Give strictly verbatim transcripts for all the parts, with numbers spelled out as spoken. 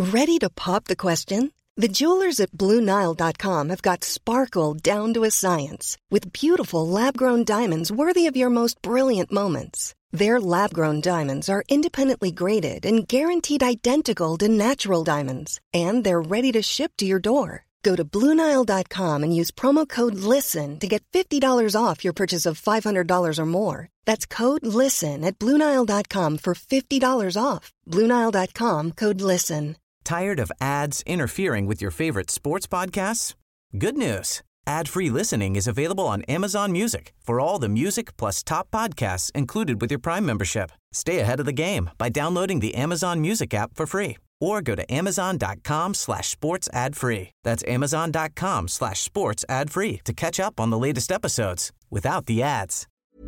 Ready to pop the question? The jewelers at Blue Nile dot com have got sparkle down to a science with beautiful lab-grown diamonds worthy of your most brilliant moments. Their lab-grown diamonds are independently graded and guaranteed identical to natural diamonds, and they're ready to ship to your door. Go to Blue Nile dot com and use promo code LISTEN to get fifty dollars off your purchase of five hundred dollars or more. That's code LISTEN at Blue Nile dot com for fifty dollars off. Blue Nile dot com, code LISTEN. Tired of ads interfering with your favorite sports podcasts? Good news. Ad-free listening is available on Amazon Music for all the music plus top podcasts included with your Prime membership. Stay ahead of the game by downloading the Amazon Music app for free or go to amazon.com slash sports ad free. That's amazon.com slash sports ad free to catch up on the latest episodes without the ads.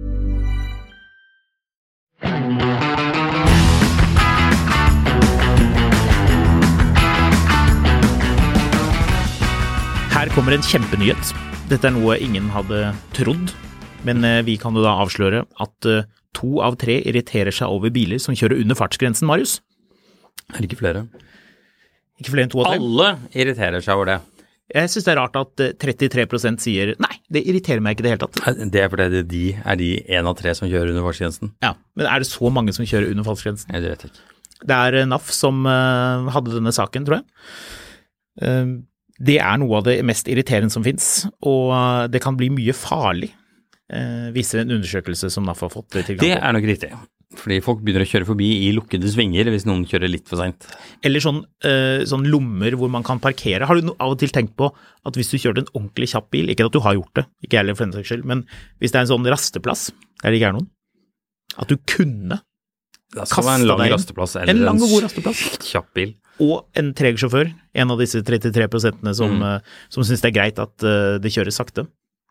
Her kommer en kjempenyhet. Dette er noe ingen hadde trodd, men vi kan jo da avsløre at to av tre irriterer seg over biler som kjører under fartsgrensen, Marius. Er det ikke flere? Ikke flere enn to av tre. Alle irriterer seg over det. Jeg synes det er rart at trettitre prosent sier, nei, det irriterer meg ikke det hele tatt. Det er fordi de er de en av tre som kjører under fartsgrensen. Ja, men er det så mange som kjører under fartsgrensen? Jeg vet ikke. Det er N A F som uh, hadde denne saken, tror jeg. Uh, Det er noe av det mest irriterende som finnes, og det kan bli mye farlig, eh, viser en undersøkelse som N A F har fått tilgang på. Det er nok riktig, fordi folk begynner å kjøre forbi i lukkede svinger hvis noen kjører litt for sent. Eller sånn, eh, sånn lommer hvor man kan parkere. Har du no- av og til tenkt på at hvis du kjører en ordentlig kjapp bil, ikke at du har gjort det, ikke heller for den saks skyld, men hvis det er en sånn rasteplass, der det ikke er noen, at du kunne Det skal være en lang rasteplass eller en, lang og god en rasteplass. kjapp bil. Og en treg sjåfør, en av disse trettitre prosentene som, Mm. uh, som synes det er greit at uh, det kjøres sakte.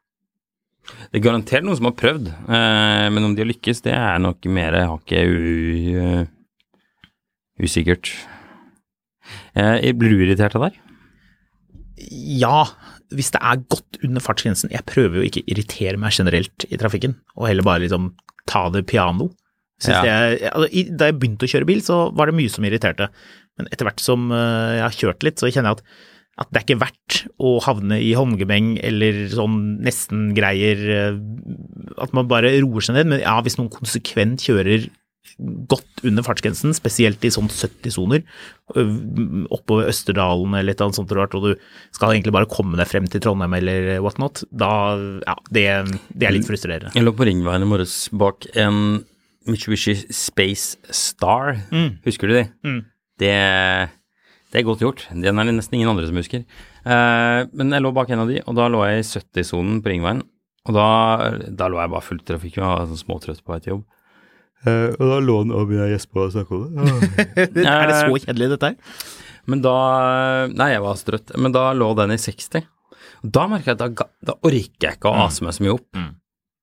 Det er garantert noen som har prøvd, eh, men om de har lykkes, det er nok mer hakket u- usikkert. Eh, blir du irritert av det? Ja, hvis det er godt under fartsgrensen. Jeg prøver jo ikke å irritere meg generelt i trafikken, og heller bare liksom ta det piano. Synes Ja. det, altså, i- da jeg begynte å kjøre bil, så var det mye som irriterte. Men etter hvert som uh, jeg har kjørt litt, så kjenner jeg at, at det er ikke verdt å havne i håndgemeng eller sånn nesten greier, uh, at man bare roer seg ned. Men ja, hvis noen konsekvent kjører godt under fartsgrensen, spesielt i sånn sytti-soner, uh, oppover Østerdalen eller et eller annet sånt, og du skal egentlig bare komme deg frem til Trondheim eller whatnot, da, ja, det, det er litt frustrerende. Jeg lå på Ringveien i morges bak en Mitsubishi Space Star. Mm. Husker du de? Mm. Det, det er godt gjort. Den er det nesten ingen andre som husker. Eh, men jeg lå bak en av de, og da lå jeg i sytti-sonen på Ringveien. Og da, da lå jeg bare fullt trafikk, og var sånn småtrøtt på vei til jobb. Eh, og da lå den og begynte å gjespe og snakke om det. Er det så kjedelig dette her? Men da, nei, jeg var strøtt, men da lå den i seksti. Og da merket jeg at da, ga- da orker jeg ikke å ase meg så mye opp. Mm.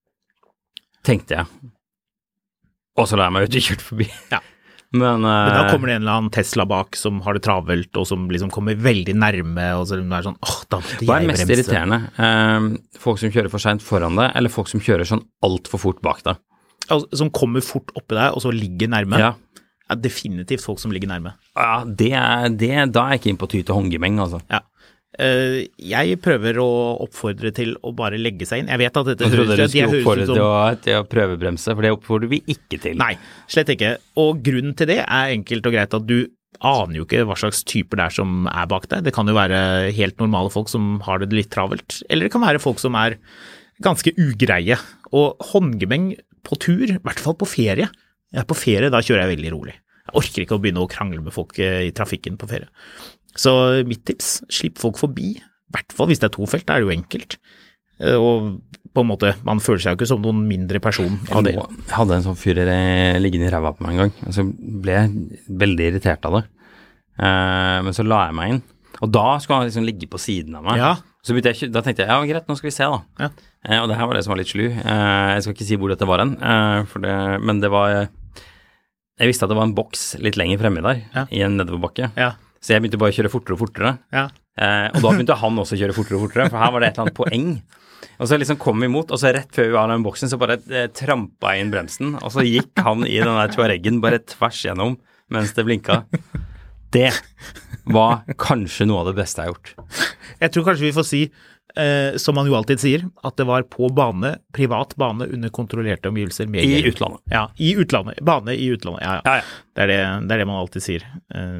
Tenkte jeg. Og så la jeg meg ut og kjørt forbi. Ja. Men, Men da eh, kommer det en eller annen Tesla bak som har det travelt, og som liksom kommer veldig nærme, og så er det sånn, åh, da måtte hva er jeg mest bremse. irriterende? Eh, folk som kjører for sent foran deg, eller folk som kjører sånn alt for fort bak deg? Altså, som kommer fort oppi deg, og så ligger nærme. Ja. Ja, definitivt folk som ligger nærme. Ja, det er, det, da er jeg ikke inn på ty til håndgemeng, altså. Ja. Eh, jeg prøver å oppfordre til å bare legge seg inn. Jeg vet at dette Jeg trodde dere jeg skulle høres ut oppfordre som- til å, til å prøvebremse, for det oppfordrer vi ikke til. Nei, slett ikke. Og grunnen til det er enkelt og greit at du aner jo ikke hva slags typer det er som er bak deg. Det kan jo være helt normale folk som har det litt travelt, eller det kan være folk som er ganske ugreie. Og håndgemeng på tur, i hvert fall på ferie. Jeg er på ferie, da kjører jeg veldig rolig. Jeg orker ikke å begynne å krangle med folk i trafikken på ferie. Så mitt tips, slipp folk forbi. I hvert fall hvis det er to felt, da er det jo enkelt. Eh, Og på en måte, man føler seg jo ikke som noen mindre person av det. Jeg hadde en sånn fyr eh, liggende i ræva på meg en gang, og så ble jeg veldig irritert av det. Eh, men så la jeg meg inn, og da skulle han liksom ligge på siden av meg. Ja. Så begynte jeg, da tenkte jeg, ja greit, nå skal vi se da. Ja. Eh, og det her var det som var litt slu. Eh, jeg skal ikke si hvor dette var hen, eh, for det, men det var, jeg visste at det var en boks litt lenger fremme der, Ja. i en nedoverbakke. Ja, Så jeg begynte bare å kjøre fortere og fortere. ja. Eh, og da begynte han også å kjøre fortere og fortere, for her var det et eller annet poeng. Og så liksom kom vi imot, og så rett før vi var i den boksen, så bare eh, trampa jeg inn bremsen, og så gikk han i den der Tuareggen bare tvers gjennom mens det blinka. Det var kanskje noe av det beste jeg har gjort. Jeg tror kanskje vi får si, eh, som man jo alltid sier, at det var på bane, privat bane, under kontrollerte omgivelser. Med I gjeld. utlandet. Ja, i utlandet. Bane i utlandet, ja, ja. Ja, ja. Det, er det, det er det man alltid sier.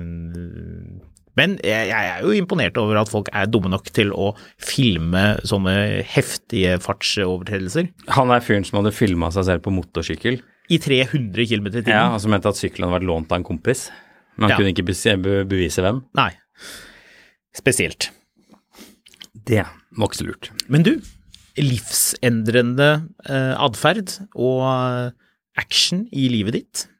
Eh, Men jeg, jeg er jo imponert over at folk er dumme nok til å filme sånne heftige fartsovertredelser. Han er fyren som hadde filmet seg selv på motorsykkel. I tre hundre kilometer i tiden. Ja, han som mente at sykkelen hadde vært lånt av en kompis. Men han Ja. kunne ikke be- bevise hvem. Nei. Spesielt. Det var ikke så lurt. Men du, livsendrende eh, adferd og eh, action i livet ditt.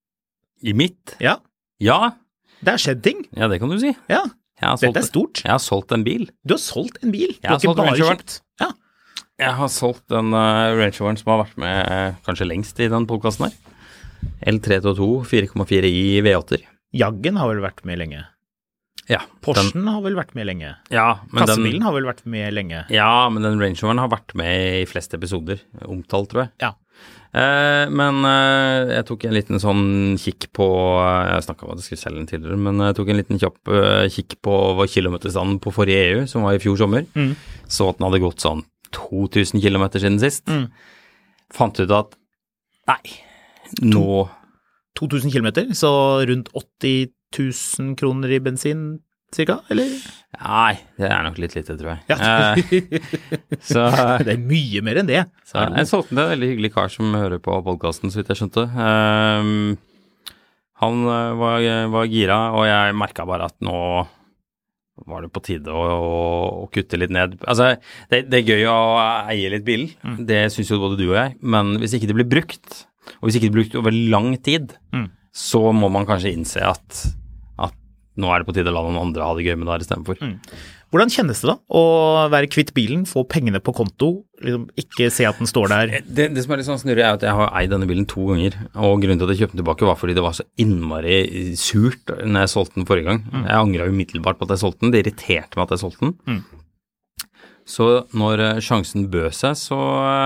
I mitt? Ja, Ja, det har skjedd ting. ja det kan du si. Ja, Jeg har solgt, dette er stort. Jeg har solgt en bil. Du har solgt en bil. Du Jeg har har ikke solgt en bare Range Rover. kjøpt. Ja. Jeg har solgt den uh, Range Roveren som har vært med uh, kanskje lengst i den podcasten her. L tre to to fire komma fire i V åtte. Jaggen har vel vært med lenge. Ja, Porschen har vel vært med lenge. ja, men Kassebilen den, har vel vært med lenge. ja, men den Range Roveren har vært med i flest episoder, omtalt tror jeg. Ja. Eh, men eh, jeg tok en liten sånn kikk på, jeg snakket om at jeg skulle selge den tidligere, men jeg tok en liten kjapp eh, kikk på hva kilometerstanden på forrige E U, som var i fjor sommer. Mm. Så at den hadde gått sånn to tusen kilometer siden sist. Mm. Fant ut at, nei, nå... to tusen kilometer, så rundt åtti tusen kroner i bensin, cirka, eller? Nei, det er nok litt lite, tror jeg. Ja. Eh, så... Det er mye mer enn det. Så jeg solgte den til en veldig hyggelig kar som hører på podcasten, så vidt jeg skjønte. Um, han uh, var, var gira, og jeg merket bare at nå var det på tide å, å, å kutte litt ned. Altså, det, det er gøy å eie litt bil, mm. det synes jo både du og jeg, men hvis ikke det blir brukt, og hvis ikke det blir brukt over lang tid, mm. så må man kanskje innse at, at nå er det på tide å la noen andre ha det gøy med det her i stedet for. Mm. Hvordan kjennes det da å være kvitt bilen, få pengene på konto, liksom ikke se at den står der? Det, det som er litt sånn snurrig er at jeg har eid denne bilen to ganger, og grunnen til at jeg kjøpte den tilbake var fordi det var så innmari surt når jeg solgte den forrige gang. Mm. Jeg angret umiddelbart på at jeg solgte den, det irriterte meg at jeg solgte den. Mm. Så når sjansen bød seg, så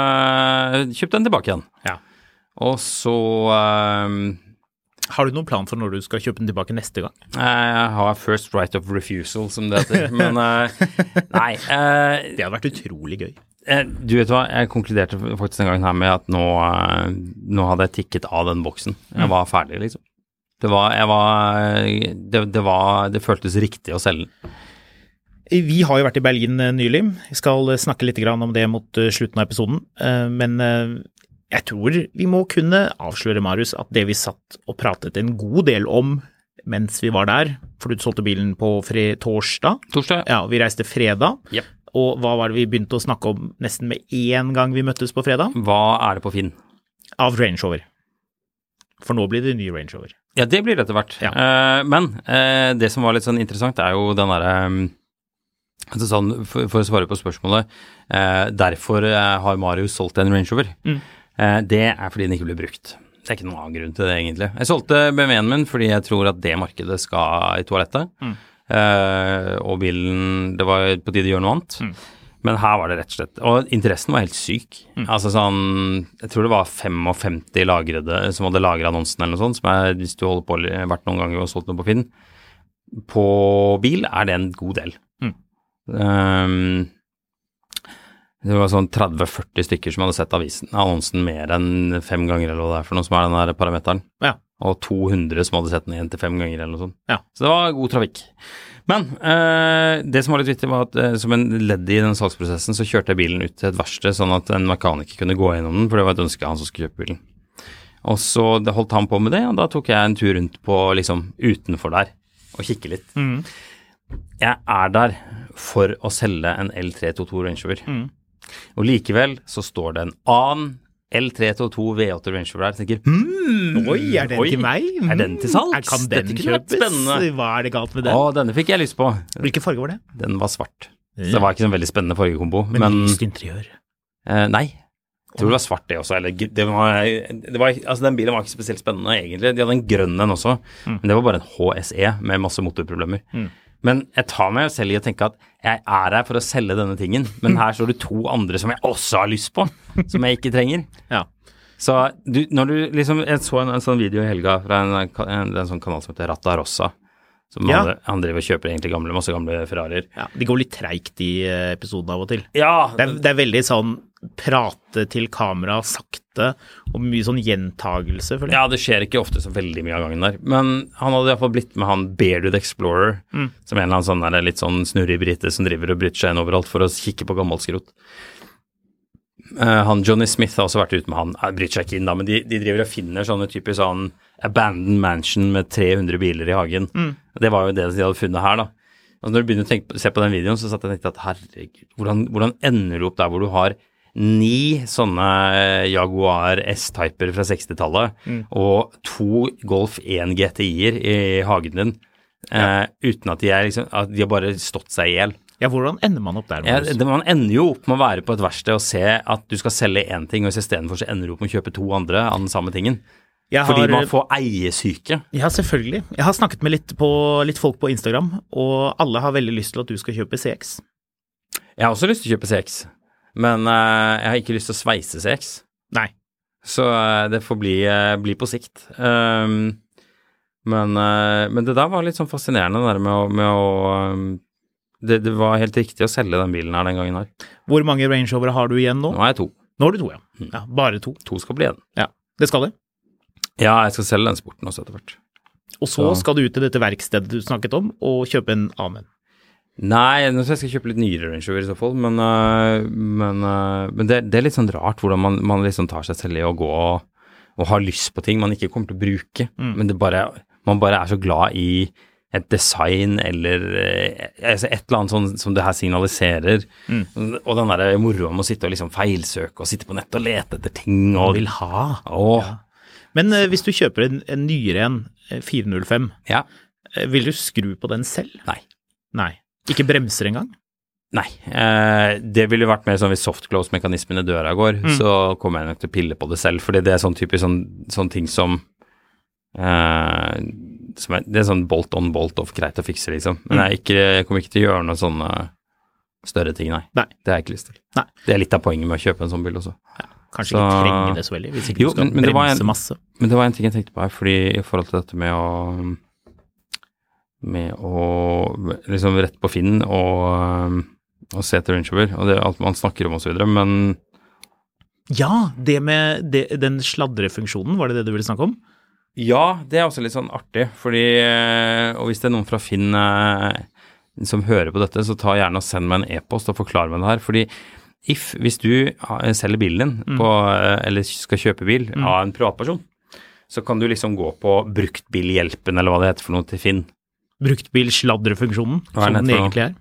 uh, kjøpte jeg den tilbake igjen. Ja. Og så... Uh, Har du noen plan for når du skal kjøpe den tilbake neste gang? Jeg har first right of refusal, som det heter, men uh, nei. Uh, det hadde vært utrolig gøy. Uh, du vet hva, jeg konkluderte faktisk en gang her med at nå, uh, nå hadde jeg tikket av den boksen. Jeg var ferdig, liksom. Det var, jeg var, det, det var, det føltes riktig å selge den. Vi har jo vært i Berlin nylig. Vi skal snakke litt grann om det mot slutten av episoden, men jeg tror vi må kunne avsløre, Marius, at det vi satt og pratet en god del om mens vi var der, for du solgte bilen på fre- torsdag. Torsdag. Ja, vi reiste fredag. Yep. Og hva var det vi begynte å snakke om nesten med en gang vi møttes på fredag? Hva er det på Finn? Av Range Rover. For nå blir det ny Range Rover. Ja, det blir det etter hvert. Ja. Uh, men uh, det som var litt sånn interessant er jo den der... Um, altså sånn, for, for å svare på spørsmålet, uh, derfor uh, har Marius solgt en Range Rover. Mm. Det er fordi den ikke blir brukt. Det er ikke noen annen grunn til det, egentlig. Jeg solgte B M W-en min fordi jeg tror at det markedet skal i toalettet. Mm. Eh, og bilen, det var på tide å gjøre noe annet. Mm. Men her var det rett og slett, og interessen var helt syk. Mm. Altså sånn, jeg tror det var femtifem lagrede som hadde lagret annonsen eller noe sånt, som er, hvis du holder på hvert noen ganger og solgt noe på Finn. På bil er det en god del. Mm. Um, Det var sånn tretti til førti stykker som hadde sett avisen, annonsen mer enn fem ganger eller hva det er for noe som er den der parameteren. Ja. Og to hundre som hadde sett den en til fem ganger eller noe sånt. Ja. Så det var god trafikk. Men eh, det som var litt viktig var at eh, som en ledd i den salgsprosessen så kjørte jeg bilen ut til et verksted sånn at en mekaniker kunne gå gjennom den, for det var et ønske av han som skulle kjøpe bilen. Og så holdt han på med det, og da tok jeg en tur rundt på liksom utenfor der og kikke litt. Mm. Jeg er der for å selge en L tre to to Range Rover. Mm. Og likevel så står det en annen L tre to to V åtte Range Rover der. Jeg tenker, hmm, oi, er den oi, til meg? Mm, er den til salgs? Kan den kjøpes? Hva er det galt med den? Å, denne fikk jeg lyst på. Hvilken farge var det? Den var svart. Så det var ikke en veldig spennende fargekombo. Men, men lyst interiør? Eh, nei. Jeg tror det var svart det også. Eller, det var, det var, altså den bilen var ikke spesielt spennende egentlig. De hadde en grønn en også. Mm. Men det var bare en H S E med masse motorproblemer. Mm. Men jeg tar meg selv i å tenke at jeg er her for å selge denne tingen, men her står det to andre som jeg også har lyst på, som jeg ikke trenger. Ja. Så du, når du liksom, jeg så en, en sånn video i helga fra en, en, en sånn kanal som heter Ratta Rossa, Så ja. han, han driver og kjøper egentlig gamle, masse gamle Ferrarier. Ja, de går litt treigt i episoden av og til. Ja. Det er, det er veldig sånn prate til kamera sakte, og mye sånn gjentagelse. For det. Ja, det skjer ikke ofte så veldig mye av gangen der. Men han hadde i hvert fall blitt med han Bearded Explorer, mm. som en eller annen sånn der, litt sånn snurrig brite som driver og bryter seg inn overalt for å kikke på gammelt skrot. Uh, han Johnny Smith har også vært ute med han, jeg bryter seg ikke inn da, men de, de driver og finner sånne typer sånn abandoned mansion med tre hundre biler i hagen. Mm. Det var jo det de hadde funnet her da. Og når du begynner å tenke, se på den videoen, så satt jeg og tenkte at herregud, hvordan, hvordan ender du opp der hvor du har ni sånne Jaguar S-typer fra sekstitallet mm. og to Golf én G T I-er i hagen din, ja. uh, uten at de, er liksom, at de har bare stått seg i hjel. Ja, hvordan ender man opp der? Ja, det, man ender jo opp med å være på et verksted og se at du skal selge en ting, og i stedet for så ender du opp med å kjøpe to andre av den samme tingen. Har, Fordi man får eiesyke. Ja, selvfølgelig. Jeg har snakket med litt, på, litt folk på Instagram, og alle har veldig lyst til at du skal kjøpe C X. Jeg har også lyst til å kjøpe C X, men uh, jeg har ikke lyst til å sveise C X. Nei. Så uh, det får bli, uh, bli på sikt. Um, men, uh, men det der var litt sånn fascinerende der med å, med å um, Det, det var helt riktig å selge den bilen her den gangen her. Hvor mange Range Rover har du igjen nå? Nå er jeg to. Nå har du to, ja. ja bare to. To skal bli igjen. Ja, det skal det. Ja, jeg skal selge den sporten også etter hvert. Og så, så skal du ut til dette verkstedet du snakket om, og kjøpe en annen. Nei, nå skal jeg kjøpe litt nyere Range Rover i så fall, men, uh, men, uh, men det, det er litt sånn rart hvordan man, man liksom tar seg selv i å gå og, og ha lyst på ting man ikke kommer til å bruke, mm. men det bare, man bare er så glad i et design eller altså et eller annet sånn som det her signaliserer. Mm. Og den der moroa med å sitte og liksom feilsøke og sitte på nett og lete etter ting og vil ha. Åh. Ja. Men uh, hvis du kjøper en, en nyere en, fire null fem, ja. uh, vil du skru på den selv? Nei. Nei. Ikke bremser engang? Nei. Eh, det ville vært mer sånn hvis soft-close-mekanismen i døra går, mm. så kommer jeg nok til å pille på det selv, fordi det er sånn typisk sånn, sånn ting som Uh, som er, det er sånn bolt on, bolt off, greit å fikse liksom, men jeg, ikke, jeg kommer ikke til å gjøre noen sånne større ting, nei. nei. Det har jeg ikke lyst til. Nei. Det er litt av poenget med å kjøpe en sånn bil også. Ja, kanskje så, ikke trenge det så veldig, hvis ikke jo, du skal men, men bremse en, masse. Men det var en ting jeg tenkte på her, fordi i forhold til dette med å med å liksom rett på Finn og, og se etter Range Rover, og det er alt man snakker om og så videre, men ja, det med det, den sladrefunksjonen, var det det du ville snakke om? Ja, det er også litt sånn artig, fordi, og hvis det er noen fra Finn eh, som hører på dette, så ta gjerne og send meg en e-post og forklar meg det her, fordi if, hvis du selger bilen din, mm. på, eller skal kjøpe bil mm. av en privatperson, så kan du liksom gå på bruktbilhjelpen, eller hva det heter for noe til Finn. Bruktbilsladrefunksjonen, som den egentlig er?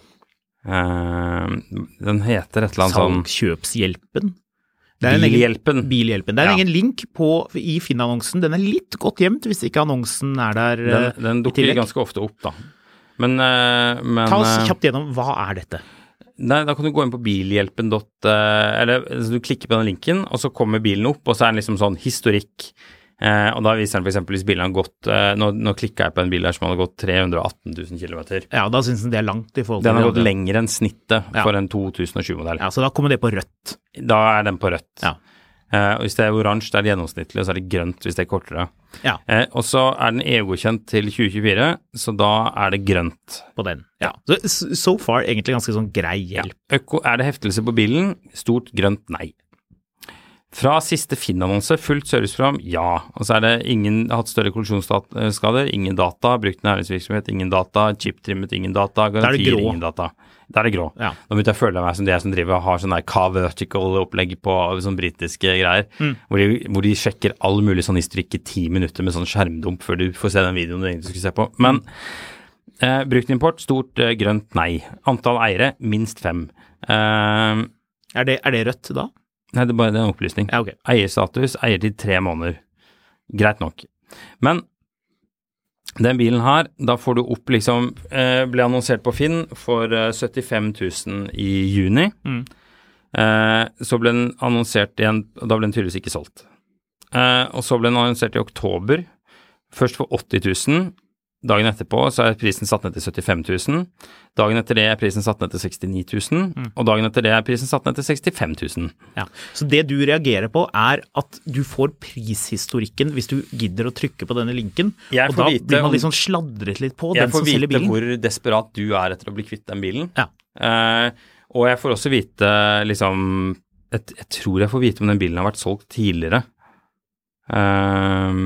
Uh, den heter et eller annet sånn... Salgkjøpshjelpen? Bilhjelpen. Egen, bilhjelpen. Det er ja. ingen link på, i Finn-annonsen. Den er litt godt gjemt hvis ikke annonsen er der. Den, den dukker ganske ofte opp, da. Men, uh, men ta oss kjapt gjennom, hva er dette? Nei, da kan du gå inn på bilhjelpen. Eller altså, du klikker på den linken, og så kommer bilen opp, og så er den liksom sånn historikk. Eh, og da viser den for eksempel hvis bilen har gått, eh, nå, nå klikket jeg på en bil der som hadde gått tre hundre og atten tusen kilometer. Ja, da synes den det er langt i forhold til den har gått lenger enn snittet ja. for en to tusen og sju-modell. Ja, så da kommer det på rødt. Da er den på rødt. Ja. Eh, og hvis det er oransje, det er det gjennomsnittlig, og så er det grønt hvis det er kortere. Ja. Eh, og så er den E U-godkjent til tjue tjuefire, så da er det grønt. På den, ja. Så so far egentlig ganske sånn grei hjelp. Ja. Øko, er det heftelse på bilen? Stort grønt nei. Fra siste Finn-annonse, fullt serviceprogram, ja. Og så er det ingen hatt større kollisjonsskader, ingen data, brukt næringsvirksomhet, ingen data, chip-trimmet, ingen data, garantier, ingen data. Da er det grå. Ja. Nå begynte jeg å føle meg som de som driver og har sånn der K-vertical-opplegg på sånn britiske greier, mm. hvor, de, hvor de sjekker all mulig sånn historikk i ti minutter med sånn skjermdump før du får se den videoen du egentlig skulle se på. Men eh, brukt import, stort eh, grønt nei. Antall eiere, minst fem. Eh, er, det, er det rødt da? Nei, det er bare det en opplysning. Ja, okay. Eierstatus, eier til tre måneder. Greit nok. Men den bilen her, da får du opp liksom, eh, ble annonsert på Finn for eh, syttifem tusen i juni. Mm. Eh, så ble den annonsert igjen, og da ble den tydeligvis ikke solgt. Eh, og så ble den annonsert i oktober, først for åtti tusen, dagen etterpå så er prisen satt ned til syttifem tusen, dagen etter det er prisen satt ned til sekstini tusen, mm. og dagen etter det er prisen satt ned til sekstifem tusen. Ja, så det du reagerer på er at du får prishistorikken hvis du gidder å trykke på denne linken, og da blir man liksom sladret litt på den som selger bilen. Jeg får vite hvor desperat du er etter å bli kvitt den bilen, ja. uh, og jeg får også vite liksom, jeg, jeg tror jeg får vite om den bilen har vært solgt tidligere. Uh,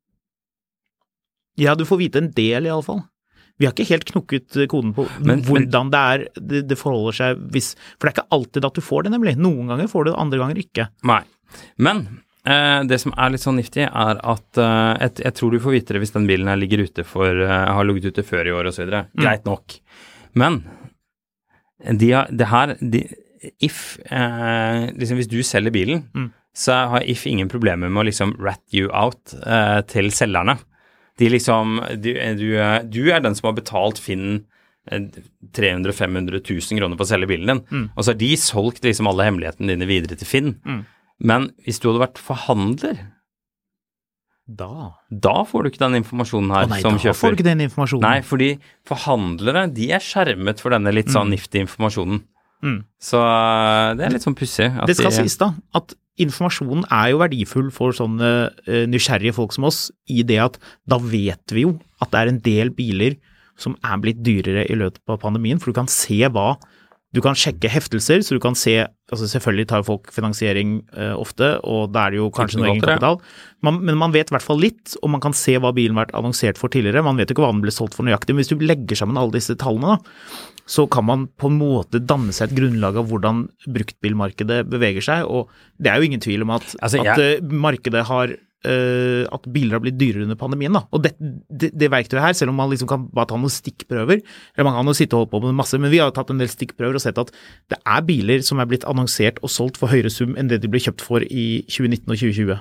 Ja, du får vite en del i alle fall. Vi har ikke helt knukket koden på men, hvordan men, det er, det, det forholder seg hvis, for det er ikke alltid at du får det nemlig. Noen ganger får du det, andre ganger ikke. Nei, men eh, det som er litt sånn niftig er at eh, jeg, jeg tror du får vite det hvis den bilen her ligger ute for, eh, har ligget ute før i år og så videre. Mm. Greit nok. Men de, det her, de, if, eh, liksom hvis du selger bilen, mm. så har if ingen problemer med å liksom rat you out eh, til selgerne. De liksom, du, du, du er den som har betalt Finn tre hundre til fem hundre tusen kroner på å selge bilen din, mm. og så har de solgt liksom alle hemmelighetene dine videre til Finn. Mm. Men hvis du hadde vært forhandler, da, da får du ikke den informasjonen her. Å nei, som da kjøper. Får du ikke den informasjonen. Nei, fordi forhandlere, de er skjermet for denne litt sånn mm. niftige informasjonen. Mm. Så det er litt sånn pussig. Det skal de, sies da, at informasjonen er jo verdifull for sånne uh, nysgjerrige folk som oss, i det at da vet vi jo at det er en del biler som er blitt dyrere i løpet av pandemien, for du kan se hva, du kan sjekke heftelser, så du kan se, altså selvfølgelig tar folk finansiering uh, ofte, og da er det jo kanskje noe egen kapital, man, men man vet i hvert fall litt, og man kan se hva bilen har vært annonsert for tidligere, man vet jo ikke hva den ble solgt for nøyaktig, men hvis du legger sammen alle disse tallene da, så kan man på en måte danne seg et grunnlag av hvordan bruktbilmarkedet beveger seg, og det er jo ingen tvil om at, altså, jeg... at uh, markedet har, uh, at biler har blitt dyrere under pandemien da, og det, det, det verktøyet her, selv om man liksom kan bare ta noen stikkprøver, eller man kan jo sitte og holde på med masse, men vi har tatt en del stikkprøver og sett at det er biler som er blitt annonsert og solgt for høyere sum enn det de ble kjøpt for i tjue nitten og tjue tjue.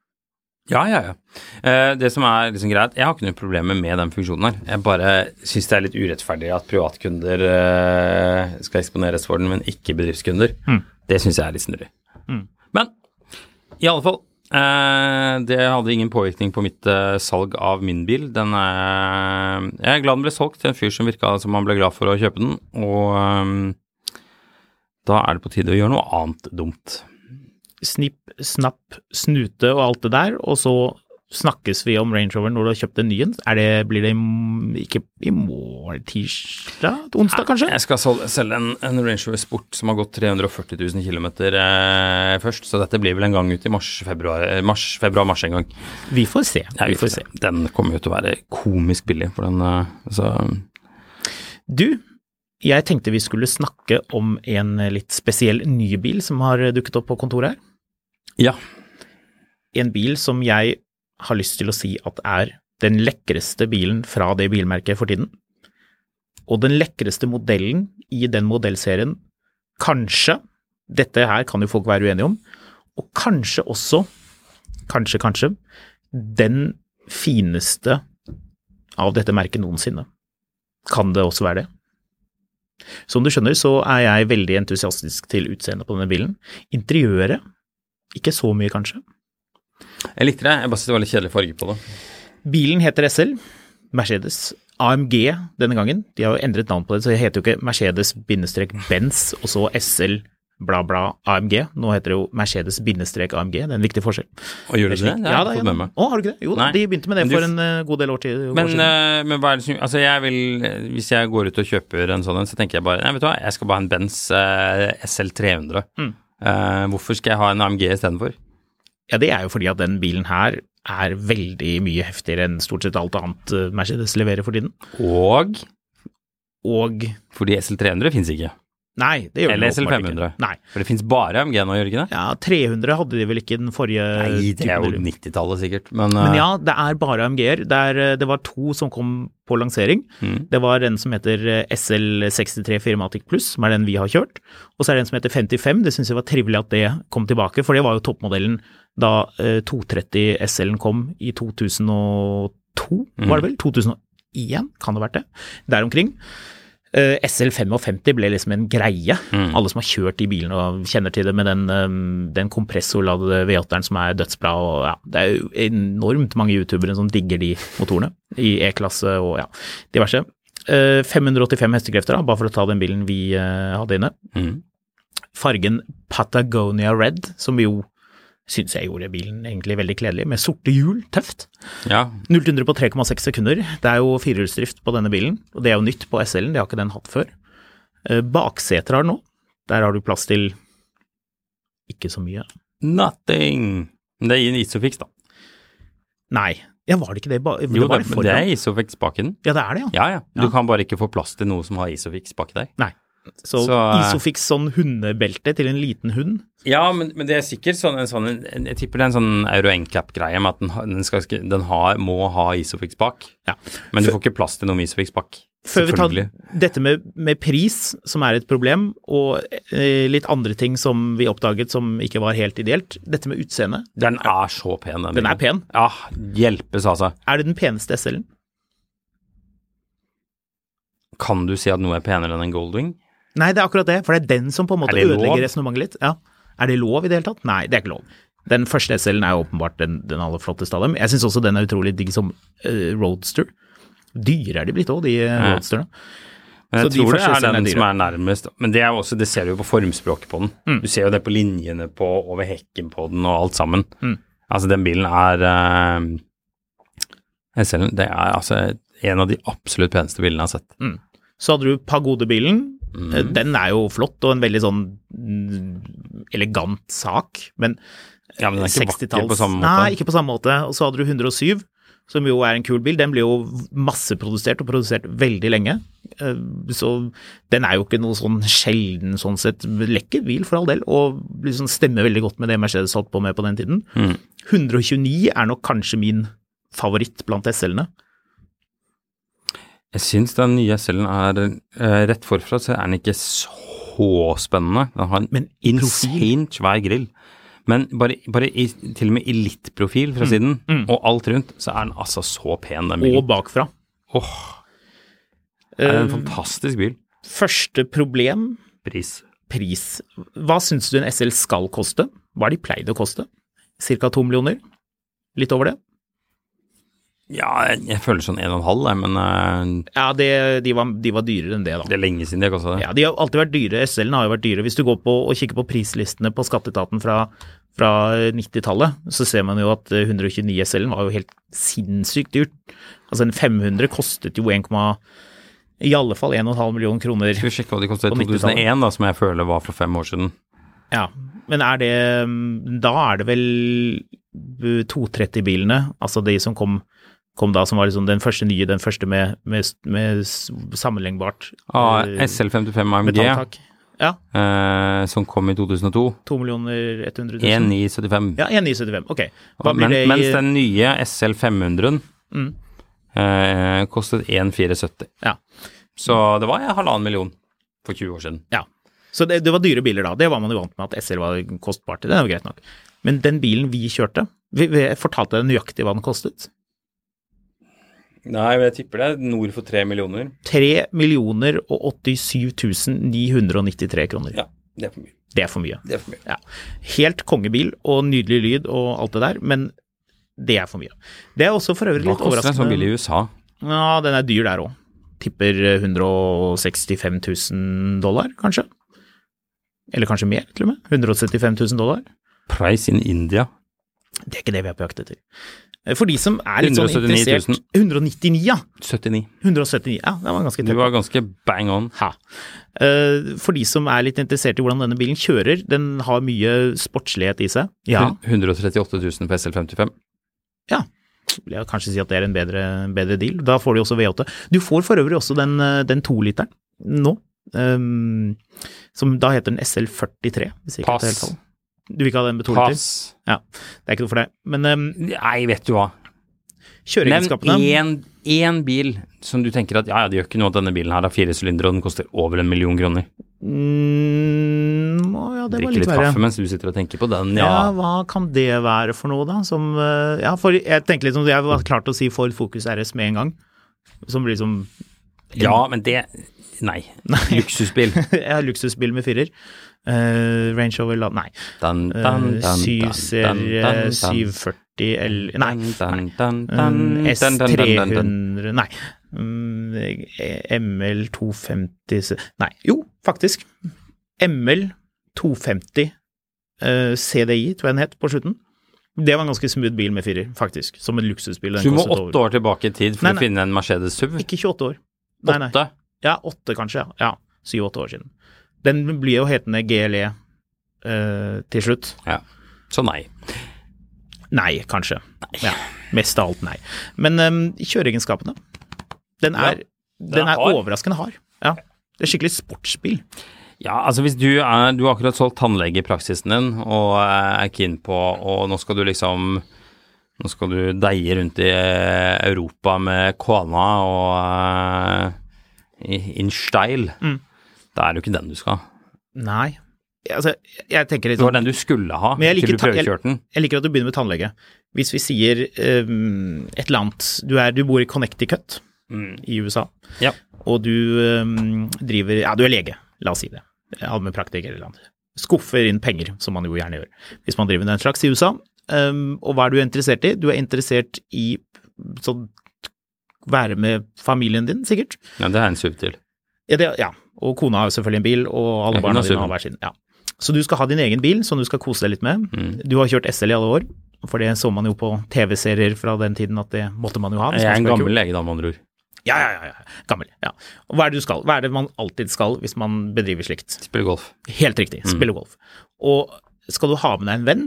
Ja, ja, ja. Eh, det som er liksom greit, jeg har ikke noe problem med den funksjonen her. Jeg bare synes det er litt urettferdig at privatkunder eh, skal eksponeres for den, men ikke bedriftskunder. Mm. Det synes jeg er litt snurrig. Mm. Men i alle fall, eh, det hadde ingen påvirkning på mitt eh, salg av min bil. Den er, jeg er glad den ble solgt til en fyr som virket som han ble glad for å kjøpe den, og eh, da er det på tide å gjøre noe annet dumt. Snipp, snapp, snute og alt det der, og så snakkes vi om Range Rover når du har kjøpt en ny. Er det, blir det ikke i morgen, tirsdag, onsdag kanskje? Jeg skal selge en, en Range Rover Sport som har gått tre hundre og førti tusen kilometer eh, først, så dette blir vel en gang ut i mars, februar, mars, februar, mars en gang. Vi får se. Ja, vi får se. Den kommer jo til å være komisk billig, for den, uh, så... Du, jeg tenkte vi skulle snakke om en litt spesiell ny bil som har dukket opp på kontoret her. Ja. En bil som jeg har lyst til å si at er den lekreste bilen fra det bilmerket for tiden. Og den lekreste modellen i den modellserien, kanskje, dette her kan jo folk være uenige om, og kanskje også, kanskje, kanskje, den fineste av dette merket noensinne. Kan det også være det? Som du skjønner, så er jeg veldig entusiastisk til utseendet på denne bilen. Interiøret, ikke så mye kanskje. Jeg likte det, jeg bare synes det var litt kjedelig farge på det. Bilen heter S L, Mercedes A M G denne gangen. De har jo endret navn på det, så det heter jo ikke Mercedes-Benz, og så S L bla bla A M G. Nå heter det jo Mercedes-A M G, det er en viktig forskjell. Og gjør du det? Det ja, da, ja, da. Å, har du ikke det? Jo, da, de begynte med det for en uh, god del år til. Men, uh, men hva er det som, altså jeg vil, hvis jeg går ut og kjøper en sånn, så tenker jeg bare, nei, vet du hva, jeg skal bare ha en Benz uh, S L tre hundre. Mm. Uh, hvorfor skal jeg ha en A M G i stedet for? Ja, det er jo fordi at den bilen her er veldig mye heftigere enn stort sett alt annet Mercedes leverer for tiden. Og? Og? Fordi S L tre hundre finnes ikke. Nei, det gjør det Eller S L fem hundre. Nei. For det finnes bare A M G nå, gjør det ikke det? Ja, tre hundre hadde de vel ikke den forrige... Nei, det er jo nittitallet sikkert. Men, uh... men ja, det er bare A M G-er. Det, er, det var to som kom på lansering. Mm. Det var den som heter S L sekstitre Firmatic Plus, som er den vi har kjørt. Og så er det den som heter femtifem. Det synes jeg var trivelig at det kom tilbake, for det var jo toppmodellen da uh, to tretti S L-en kom i to tusen og to, mm. var det vel? to tusen og én, kan det ha vært det? Der omkring. Uh, S L femtifem ble liksom en greie. Mm. Alle som har kjørt i bilen og kjenner til det med den, um, den kompressorladede V åtte-eren som er dødsbra. Og, ja, det er jo enormt mange youtubere som digger de motorene i E-klasse og ja, diverse. Uh, fem hundre åttifem hestekrefter, da, bare for å ta den bilen vi uh, hadde inne. Mm. Fargen Patagonia Red, som jo synes jeg gjorde bilen egentlig veldig kledelig, med sorte hjul, tøft. Ja. null til hundre på tre komma seks sekunder. Det er jo firehjulsdrift på denne bilen, og det er jo nytt på S L-en, det har ikke den hatt før. Bakseter har den nå. Der har du plass til ikke så mye. Nothing! Det er en Isofix da. Nei, ja, var det ikke det? Ba- Jo, var det, det er Isofix bak i den. Ja, det er det, ja. Ja, ja. Du Ja. kan bare ikke få plass til noe som har Isofix bak i deg. Nei. Så, Så, eh, Isofix sånn hundebelte til en liten hund. Ja, men, men det er sikkert sånn en sånn, en, jeg tipper det er en sånn Euro N C A P-greie med at den, har- den, skal, den har, må ha Isofix bak. Ja. Men du får ikke plass til noe med Isofix bak. Før vi tar Selvfølgelig. dette med, med pris, som er et problem, og eh, litt andre ting som vi oppdaget som ikke var helt ideelt. Dette med utseende. Den er så pen, den. Den er pen. Ja, hjelpes altså. Er det den peneste S L-en? Kan du si at noe er penere enn en Goldwing? Nei, det er akkurat det, for det er den som på en måte Er det lov? ødelegger resonemanget litt. Ja. Er det lov i det hele tatt? Nei, det er ikke lov. Den første S L-en er jo åpenbart den, den aller flotteste av dem. Jeg synes også den er utrolig digg som uh, roadster. Dyre er de blitt også, de uh, Ja. roadsterne. Men jeg Så de tror det første er S L-ene er den dyre. som er nærmest. Men det er jo også, det ser du jo på formspråket på den. Mm. Du ser jo det på linjene på, over hekken på den og alt sammen. Mm. Altså den bilen er, uh, S L-en, det er altså en av de absolutt peneste bilene jeg har sett. Mm. Så hadde du Pagodebilen. Mm. Eh, Den er jo flott og en veldig sånn mm, elegant sak, men Ja, men den er ikke vakker sekstitalls på samme måte. Nei, ikke på samme måte. Og så hadde du hundre og syv, som jo er en kul bil. Den ble jo masseprodusert og produsert veldig lenge. Eh, Så den er jo ikke noe sånn sjelden sånn sett lekker bil for all del, og liksom stemmer veldig godt med det Mercedes holdt på med på den tiden. Mm. hundre og tjueni er nok kanskje min favoritt blant S L-ene. Jeg synes den nye S L-en er, uh, rett forfra så er den ikke så spennende. Den har en Men i insane svær grill. Men bare, bare i, til og med i litt profil fra siden, mm. og alt rundt, så er den altså så pen, den Og bilen. bakfra. Åh, det er en Eh, fantastisk bil. Første problem, Pris. pris. Hva synes du en S L skal koste? Hva har de pleid å koste? Cirka to millioner? Litt over det? Ja, jeg, jeg føler sånn en og en halv, jeg, men uh, Ja, det, de, var, de var dyrere enn det da. det er lenge siden det kostet det. Ja, de har alltid vært dyre. S L-en har jo vært dyre. Hvis du går på og kikker på prislistene på skatteetaten fra, fra nittitallet, så ser man jo at hundre og tjueni S L-en var jo helt sinnssykt dyrt. Altså en fem hundre kostet jo en, i alle fall en komma fem million kroner. Skal vi sjekke hva de kostet På i to tusen og en, da, som jeg føler var for fem år siden. Ja, men er det, da er det vel to tretti-bilene, altså de som kom, kom da, som var liksom den første nye, den første med, med, med sammenlignbart Ah, eh, S L femtifem A M G, metalltak. Ja, eh, som kom i to tusen og to. to millioner ett hundre en tusen. ni syttifem. Ja, en ni syttifem, ok. Hva blir Men, det i... mens den nye S L fem hundre Mm. eh, kostet en fire sytti. Ja. Så det var en halvannen million for tjue år siden. Ja, så det, det var dyre biler da. Det var man jo vant med at S L var kostbart. Det er jo greit nok. Men den bilen vi kjørte, vi, vi fortalte deg nøyaktig hva den kostet. Nei, jeg tipper det er nord for tre millioner. tre millioner og åttisyv tusen ni hundre og nittitre kroner. Ja, det er for mye. Det er for mye. Det er for mye. Ja. Helt kongebil og nydelig lyd og alt det der, men det er for mye. Det er også for øvrig Hva litt koster en sånn overraskende. bil i U S A? Ja, den er dyr der også. Tipper hundre og sekstifem tusen dollar, kanskje. Eller kanskje mer, til og med. hundre og syttifem tusen dollar. Price in India. Det er ikke det vi er på jakt etter. For de som er litt sånn hundre og syttini tusen. interessert... hundre og nittini, ja. syttini. hundre og syttini, ja. Det var ganske Du tøft. var ganske bang on. Ha. Eh, For de som er litt interessert i hvordan denne bilen kjører, den har mye sportslighet i seg. Ja, hundre og trettiåtte tusen på S L femtifem. ja. Vil jeg kanskje si at det er en bedre, bedre deal. Da får du også V åtte. Du får for øvrig også den, den to-literen nå, um, som da heter den S L førtitre. Hvis jeg ikke tar helt Pass. feil. Du vil ikke ha den med to liter? Pass. Ja, det er ikke noe for deg. Men um, Nei, vet du hva. Nevn kjøreegenskapene én, én bil som du tenker at ja, ja, det gjør ikke noe at denne bilen her har fire sylindere og den koster over en million kroner. mm, å, ja, det var Drikke litt litt verre. kaffe mens du sitter og tenker på den, Ja. ja. hva kan det være for noe da? Som, eh, ja, for jeg tenker litt som jeg var klart å si Ford Focus R S med en gang. Som blir liksom Ja, men det, Nei. nei. Luksusbil. Jeg har luksusbil med firer. Uh, Range Rover, nei. Dun, dun, dun, syv serie, syv førti L, nei. nei. Um, S tre hundre, nei. Um, M L to femti, nei. Jo, faktisk. M L to femti uh, C D I, tror jeg den het på slutten. Det var en ganske smooth bil med firer, faktisk. Som en luksusbil. Så du må åtte år tilbake i tid for nei, nei. å finne en Mercedes S U V? Ikke tjueåtte år. Nei, nei. Åtte? Ja, åtte kanskje. Ja, syv-åtte år siden. Den blir jo hetende G L E uh, til slutt. Ja, så nei. Nei, kanskje. Nei. Ja, mest av alt nei. Men um, kjøreegenskapene, den er, ja, den er overraskende hard. Ja, det er skikkelig sportsbil. Ja, altså hvis du er, du har akkurat solgt tannlege i praksisen din, og er keen på, og nå skal du liksom, nå skal du deie rundt i Europa med kona og uh, in style, mm. da er det jo ikke den du skal. Nei, altså jeg tenker litt sånn. Det var den du skulle ha, til du prøvekjørte den. Jeg, jeg liker at du begynner med tannlege. Hvis vi sier um, et eller annet, du, er, du bor i Connecticut mm. i U S A, ja. og du um, driver, ja du er lege, la oss si det. Allmennpraktiker eller annet. Skuffer inn penger, som man jo gjerne gjør, hvis man driver den slags i U S A. Um, og hva er du interessert i? Du er interessert i sånn, være med familien din, sikkert. Ja, det er en S U V til. Ja, det, ja. Og kona har jo selvfølgelig en bil, og alle barna dine har hver sin. Ja. Så du skal ha din egen bil, som du skal kose deg litt med. Mm. Du har kjørt S L i alle år, for det så man jo på T V-serier fra den tiden at det måtte man jo ha. Jeg er en gammel lege da, man tror. Ja, ja, ja, ja. Gammel, ja. Og hva er det du skal? Hva er det man alltid skal hvis man bedriver slikt? Spille golf. Helt riktig, spille mm. golf. Og skal du ha med deg en venn?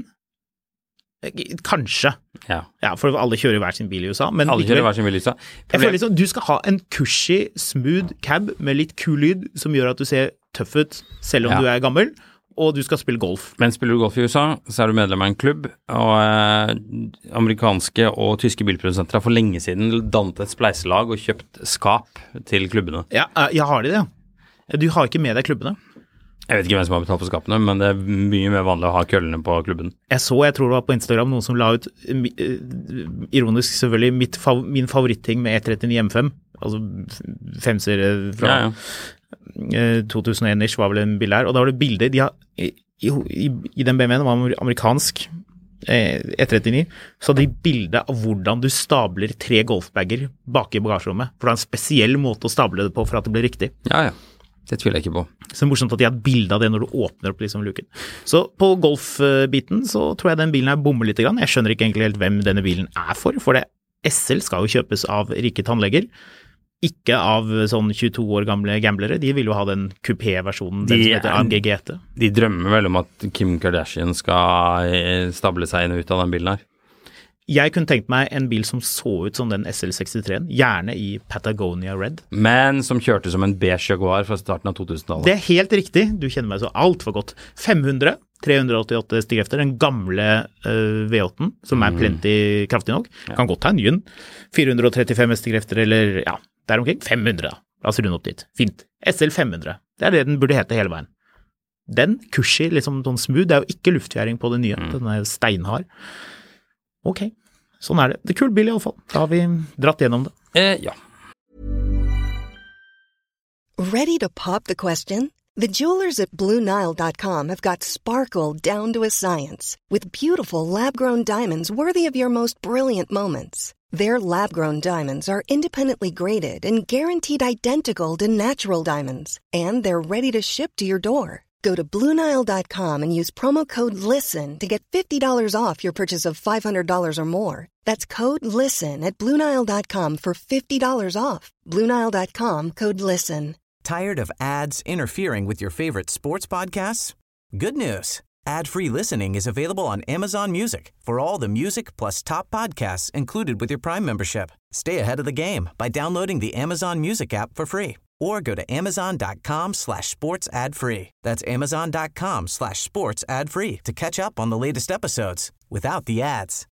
Kanskje. Ja. Ja, for alle kjører hver sin bil i U S A. Men alle kjører hver sin bil i U S A. Jeg føler liksom, du skal ha en cushy, smooth cab med litt kul lyd, som gjør at du ser tøff ut, selv om ja. du er gammel. Og du skal spille golf. Men spiller du golf i U S A, så er du medlem av en klubb, og eh, amerikanske og tyske bilprodusenter har for lenge siden dannet et spleiselag og kjøpt skap til klubbene. Ja, jeg har de det, ja. Du har ikke med deg klubbene. Jeg vet ikke hvem som har betalt for skapene, men det er mye mer vanlig å ha køllene på klubben. Jeg så, jeg tror det var på Instagram, noen som la ut, ironisk selvfølgelig, mitt, min favoritting med E trettioni M fem, altså femserie fra... Ja, ja. to tusen og en-ish var vel en bil der, og da var det bilder, de har, i, i, i den B M W-en var amerikansk eh, E trettioni, så hadde de bilder av hvordan du stabler tre golfbager bak i bagasjerommet, for det er en spesiell måte å stable det på for at det blir riktig. Ja, ja. Det tviler jeg ikke på. Så det er morsomt at de har et bilde av det når du åpner opp liksom luken. Så på golfbiten så tror jeg den bilen er bommer litt grann. Jeg skjønner ikke egentlig helt hvem denne bilen er for, for det S L skal jo kjøpes av rike tannleger. Ikke av sånn tjueto år gamle gamblere, de vil jo ha den kupé-versjonen, den de, som heter A G G T. De drømmer vel om at Kim Kardashian skal stable seg inn og ut av den bilen her. Jeg kunne tenkt meg en bil som så ut som den S L sekstitre, gjerne i Patagonia Red. Men som kjørte som en beige Jaguar fra starten av to tusen-tallet. Det er helt riktig, du kjenner meg så alt for godt. fem hundre, tre hundre åttiåtte hestekrefter, den gamle uh, V åtte, som er plenty kraftig nok. Ja. Kan godt ta en ny, fire hundre trettifem hestekrefter, eller ja, der omkring, fem hundre da. La oss runde opp dit. Fint. S L fem hundre. Det er det den burde hete hele veien. Den, cushy, liksom sånn smooth, det er jo ikke luftfjæring på det nye. Mm. Den er steinhard. Ok, sånn er det. Det er kul bil i alle fall. Da har vi dratt gjennom det. Eh, ja. Ready to pop the question? The jewelers at Blue Nile dot com have got sparkle down to a science with beautiful lab-grown diamonds worthy of your most brilliant moments. Their lab-grown diamonds are independently graded and guaranteed identical to natural diamonds, and they're ready to ship to your door. Go to Blue Nile dot com and use promo code LISTEN to get fifty dollars off your purchase of five hundred dollars or more. That's code LISTEN at Blue Nile dot com for fifty dollars off. Blue Nile dot com, code LISTEN. Tired of ads interfering with your favorite sports podcasts? Good news. Ad-free listening is available on Amazon Music for all the music plus top podcasts included with your Prime membership. Stay ahead of the game by downloading the Amazon Music app for free or go to amazon.com slash sports ad free. That's amazon.com slash sports ad free to catch up on the latest episodes without the ads.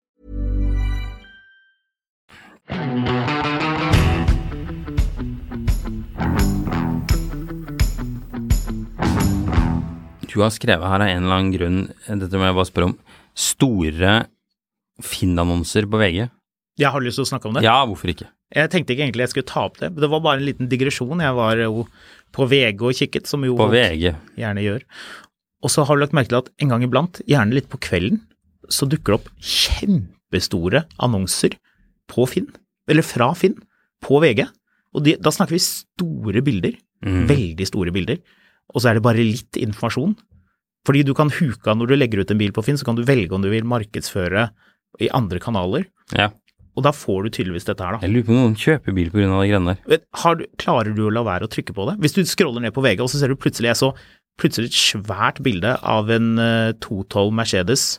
Du har skrevet her av en eller annen grunn, dette må jeg bare spørre om, store Finn-annonser på V G. Jeg har lyst til å snakke om det. Ja, hvorfor ikke? Jeg tenkte ikke egentlig jeg skulle ta opp det, men det var bare en liten digresjon. Jeg var jo på V G og kikket, som jo på V G. gjerne gjør. Og så har du lagt merke til at en gang iblant, gjerne litt på kvelden, så dukker det opp kjempestore annonser på Finn, eller fra Finn, på V G. Og de, da snakker vi store bilder, mm. veldig store bilder, og så er det bare litt informasjon. Fordi du kan huke når du legger ut en bil på Finn, så kan du velge om du vil markedsføre i andre kanaler. Ja. Og da får du tydeligvis dette her da. Jeg lurer på noen kjøper bil på grunn av de greiene der. Har du, klarer du å la være å trykke på det? Hvis du scroller ned på V G, og så ser du plutselig, jeg så plutselig et svært bilde av en uh, to tolv Mercedes.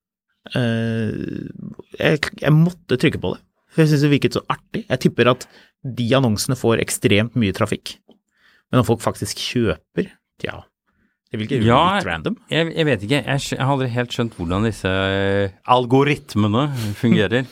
Uh, jeg, jeg måtte trykke på det, for jeg synes det virket så artig. Jeg tipper at de annonsene får ekstremt mye trafikk. Men om folk faktisk kjøper, ja, det vil ikke være ja, litt random. Jeg, jeg vet ikke, jeg, jeg har aldri helt skjønt hvordan disse algoritmene fungerer.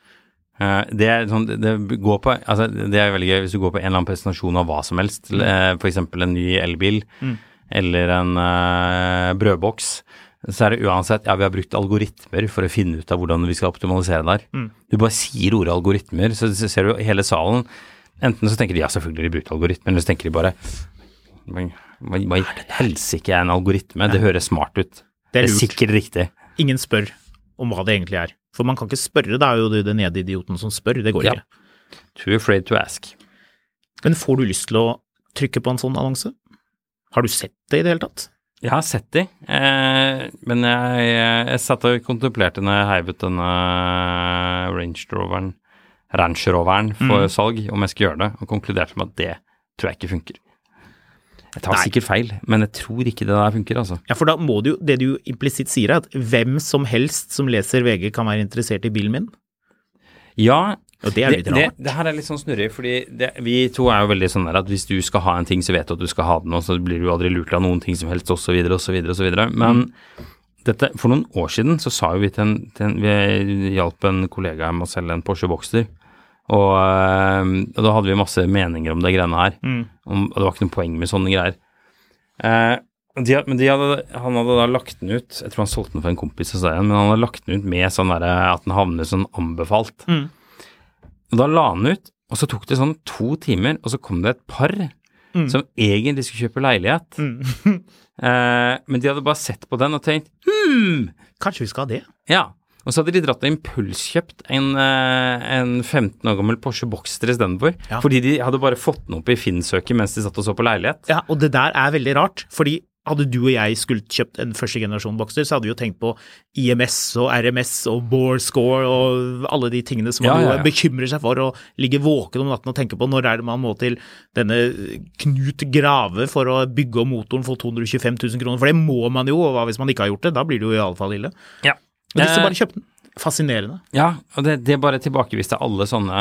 Uh, det er sånn, det, det går på, altså det er veldig gøy hvis du går på en eller annen presentasjon av hva som helst, mm. uh, for eksempel en ny elbil, mm. eller en uh, brødboks, så er det uansett, ja, vi har brukt algoritmer for å finne ut av hvordan vi skal optimalisere der. Mm. Du bare sier ordet algoritmer, så ser du hele salen, enten så tenker de, ja, selvfølgelig de brukt algoritmer, eller så tenker de bare, hva, hva helsike er en algoritme? Det høres smart ut. Det er, det er sikkert riktig. Ingen spør om hva det egentlig er. For man kan ikke spørre, det er jo det nede idioten som spør, det går ja. ikke. Too afraid to ask. Men får du lyst til å trykke på en sånn annonse? Har du sett det i det hele tatt? Jeg har sett det, eh, men jeg, jeg, jeg satt og kontemplerte når jeg heivet denne Range Roveren, Range Roveren for mm. salg, om jeg skal gjøre det, og konkluderte med at det tror jeg ikke funker. Jeg tar Nei. sikkert feil, men jeg tror ikke det der funker, altså. Ja, for da må du jo, det du implisitt sier er at hvem som helst som leser V G kan være interessert i bilen min. Ja, og det er litt det, rart. Det, det her er litt sånn snurrig, fordi det, vi to er jo veldig sånn der at hvis du skal ha en ting, så vet du at du skal ha den, og så blir du aldri lurt av noen ting som helst, og så videre, og så videre, og så videre. Men mm. dette, for noen år siden, så sa jo vi til en, til en vi hjalp en kollega med å selge en Porsche Boxster, og, og da hadde vi masse meninger om det greiene her, mm. om, og det var ikke noe poeng med sånne greier. Eh, de, men de hadde, han hadde da lagt den ut, jeg tror han solgte den for en kompis, men han hadde lagt den ut med sånn der, at den havnet sånn anbefalt. Mm. Og da la han ut, og så tok det sånn to timer, og så kom det et par mm. som egentlig skulle kjøpe leilighet. Mm. eh, men de hadde bare sett på den og tenkt, hmm, kanskje vi skal ha det? Ja, og så hadde de dratt og impulskjøpt en, en femten år gammel Porsche Boxster i stedet for, ja. fordi de hadde bare fått den opp i Finn-søket mens de satt og så på leilighet. Ja, og det der er veldig rart, fordi hadde du og jeg skulle kjøpt en første generasjon Boxster, så hadde vi jo tenkt på I M S og R M S og bore score og alle de tingene som man ja, ja, ja. bekymrer seg for og ligger våken om natten og tenker på når er det man må til denne Knut Grave for å bygge om motoren for to hundre og tjuefem tusen kroner, for det må man jo, og hva hvis man ikke har gjort det? Da blir det jo i alle fall ille. Ja. Men disse bare kjøpte den. Fascinerende. Ja, og det, det bare tilbakeviste alle sånne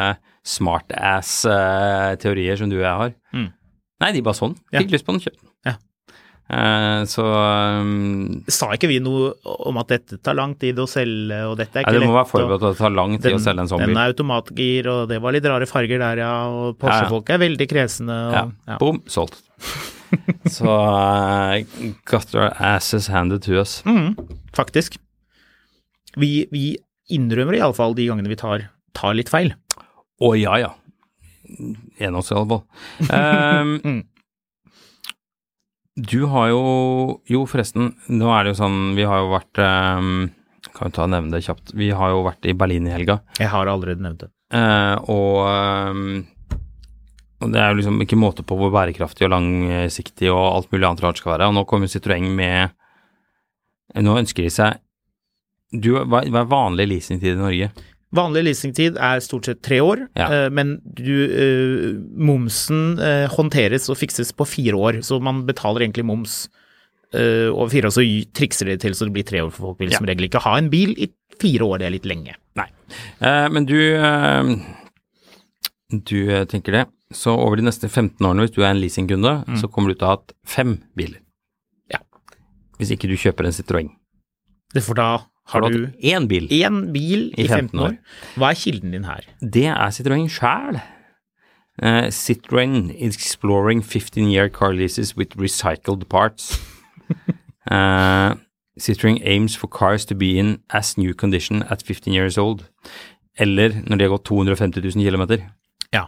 smart-ass-teorier som du og jeg har. Mm. Nei, de bare sånn. Fikk ja. lyst på den, kjøpte den. Ja. Uh, så um, sa ikke vi noe om at dette tar lang tid å selge, og dette er ikke lett? Ja, det må lett, være forberedt at det tar lang tid den, å selge en sånn bil. Den er automatgir, og det var litt rare farger der, ja, og Porsche-folk er veldig kresende. Og, ja, ja. Boom, solgt. Så uh, got our asses handed to us. Mm, faktisk. Vi, vi innrømmer i alle fall de gangene vi tar, tar litt feil. Å, ja, ja. En også i alle fall. Um, mm. Du har jo, jo forresten, nå er det jo sånn, vi har jo vært, um, kan vi ta og nevne det kjapt, vi har jo vært i Berlin i helga. Jeg har allerede nevnt det. Uh, og, um, og det er jo liksom ikke måte på hvor bærekraftig og langsiktig og alt mulig annet rart skal være, og nå kommer Citroën med, nå ønsker de seg, du, hva, hva er vanlig leasingtid i Norge? Vanlig leasingtid er stort sett tre år, ja. uh, men du, uh, momsen uh, håndteres og fikses på fire år, så man betaler egentlig moms uh, over fire år, så trikser det til så det blir tre år, for folk vil ja. som regel ikke ha en bil i fire år, det er litt lenge. Nei, uh, men du, uh, du tenker det, så over de neste femten årene, hvis du er en leasingkunde, mm. så kommer du til å ha hatt fem biler. Ja. Hvis ikke du kjøper en Citroën. Det får da Har, har du én bil? Én bil i, i femten år. Hva er kilden din her? Det er Citroën selv. Uh, Citroën Exploring fifteen-year car leases with recycled parts. uh, Citroën aims for cars to be in as new condition at fifteen years old. eller når de har gått to hundre og femti tusen kilometer. Ja.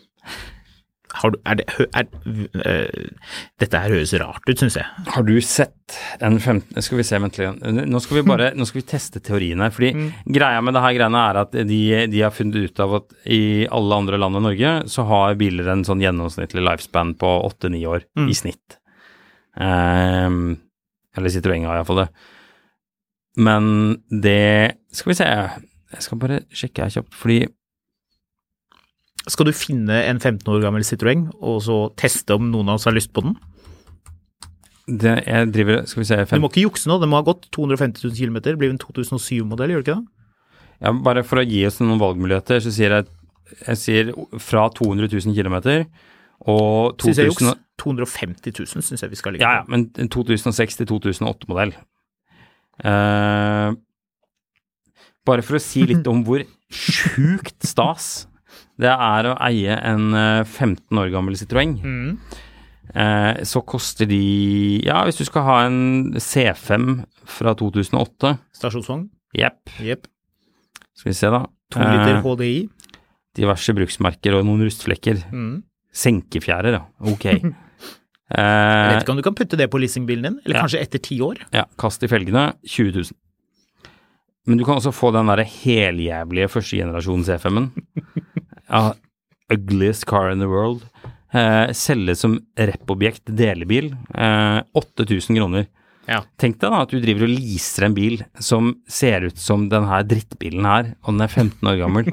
Har du, er det, er, øh, dette her høres rart ut, synes jeg. Har du sett en femten, skal vi se, vent litt, nå skal vi bare, nå skal vi teste teorien her, fordi mm. greia med det her greiene er at de, de har funnet ut av at i alle andre land i Norge, så har biler en sånn gjennomsnittlig lifespan på åtte til ni år mm. i snitt. Um, eller Citroën har i hvert fall det. Men det, skal vi se, jeg skal bare sjekke her kjapt, fordi skal du finne en femten år gammel Citroën, og så teste om noen av oss har lyst på den? Det, jeg driver, skal vi se... Fem... Du må ikke jukse nå, det må ha gått to hundre og femti tusen kilometer, det blir en to tusen og syv-modell, gjør det ikke det? Ja, bare for å gi oss noen valgmuligheter, så sier jeg, jeg sier fra to hundre tusen kilometer, og to tusen... Synes jeg juks, to hundre og femti tusen synes jeg vi skal ligge på. Ja, ja, men to tusen og seks til to tusen og åtte modell. Uh, bare for å si litt om hvor sjukt stas det er å eie en femten år gammel Citroën. Mm. Eh, så koster de, ja, hvis du skal ha en C fem fra to tusen og åtte. Stasjonsvogn? Jepp. Jepp. Skal vi se da. To liter H D I. Diverse bruksmerker og noen rustflekker. Mm. Senkefjærer, ja. Ok. eh, Jeg vet ikke om du kan putte det på leasingbilen din, eller ja. Kanskje etter ti år. Ja, kast i felgene, tjue tusen. Men du kan også få den der heljævlige første generasjon C fem-en. Ja, ugliest car in the world. Eh, selges som rep-objekt delebil. Eh, åtte tusen kroner. Ja. Tenk deg da at du driver og leaser en bil som ser ut som den her drittbilen her, og den er femten år gammel.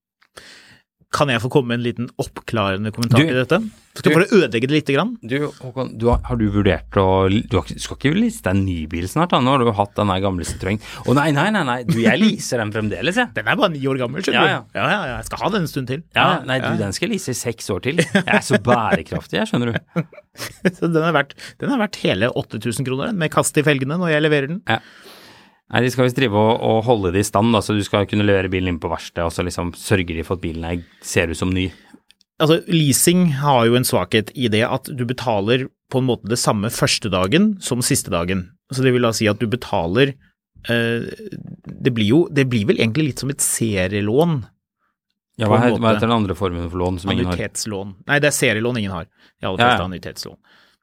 Kan jeg få komme med en liten oppklarende kommentar til dette? Skal jeg bare ødelegge det litt grann? Du, Håkon, du har, har du vurdert å... Du, har, du skal ikke liste deg en ny bil snart, da? Nå har du hatt den her gamle Citroën. Å nei, nei, nei, nei, du, jeg leaser den fremdeles, jeg. Den er bare ni år gammel, skjønner ja, ja. du? Ja, ja, ja, jeg skal ha den en stund til. Ja, nei, du, den skal lease i seks år til. Jeg er så bærekraftig, jeg, skjønner du. Så den er verdt, den er verdt hele åtte tusen kroner, med kast i felgene når jeg leverer den. Ja. Nei, de skal visst drive og, og holde det i stand, da, så du skal kunne levere bilen inn på verksted, og så liksom sørger de for at bilen er, ser ut som ny. Altså, leasing har jo en svakhet i det at du betaler på en måte det samme første dagen som siste dagen. Så det vil da si at du betaler, eh, det blir jo, det blir vel egentlig litt som et serielån. Ja, hva heter, hva heter den andre formen for lån som ingen har? Annuitetslån. Nei, det er serielån ingen har. I alle fleste ja, ja. Annuitetslån.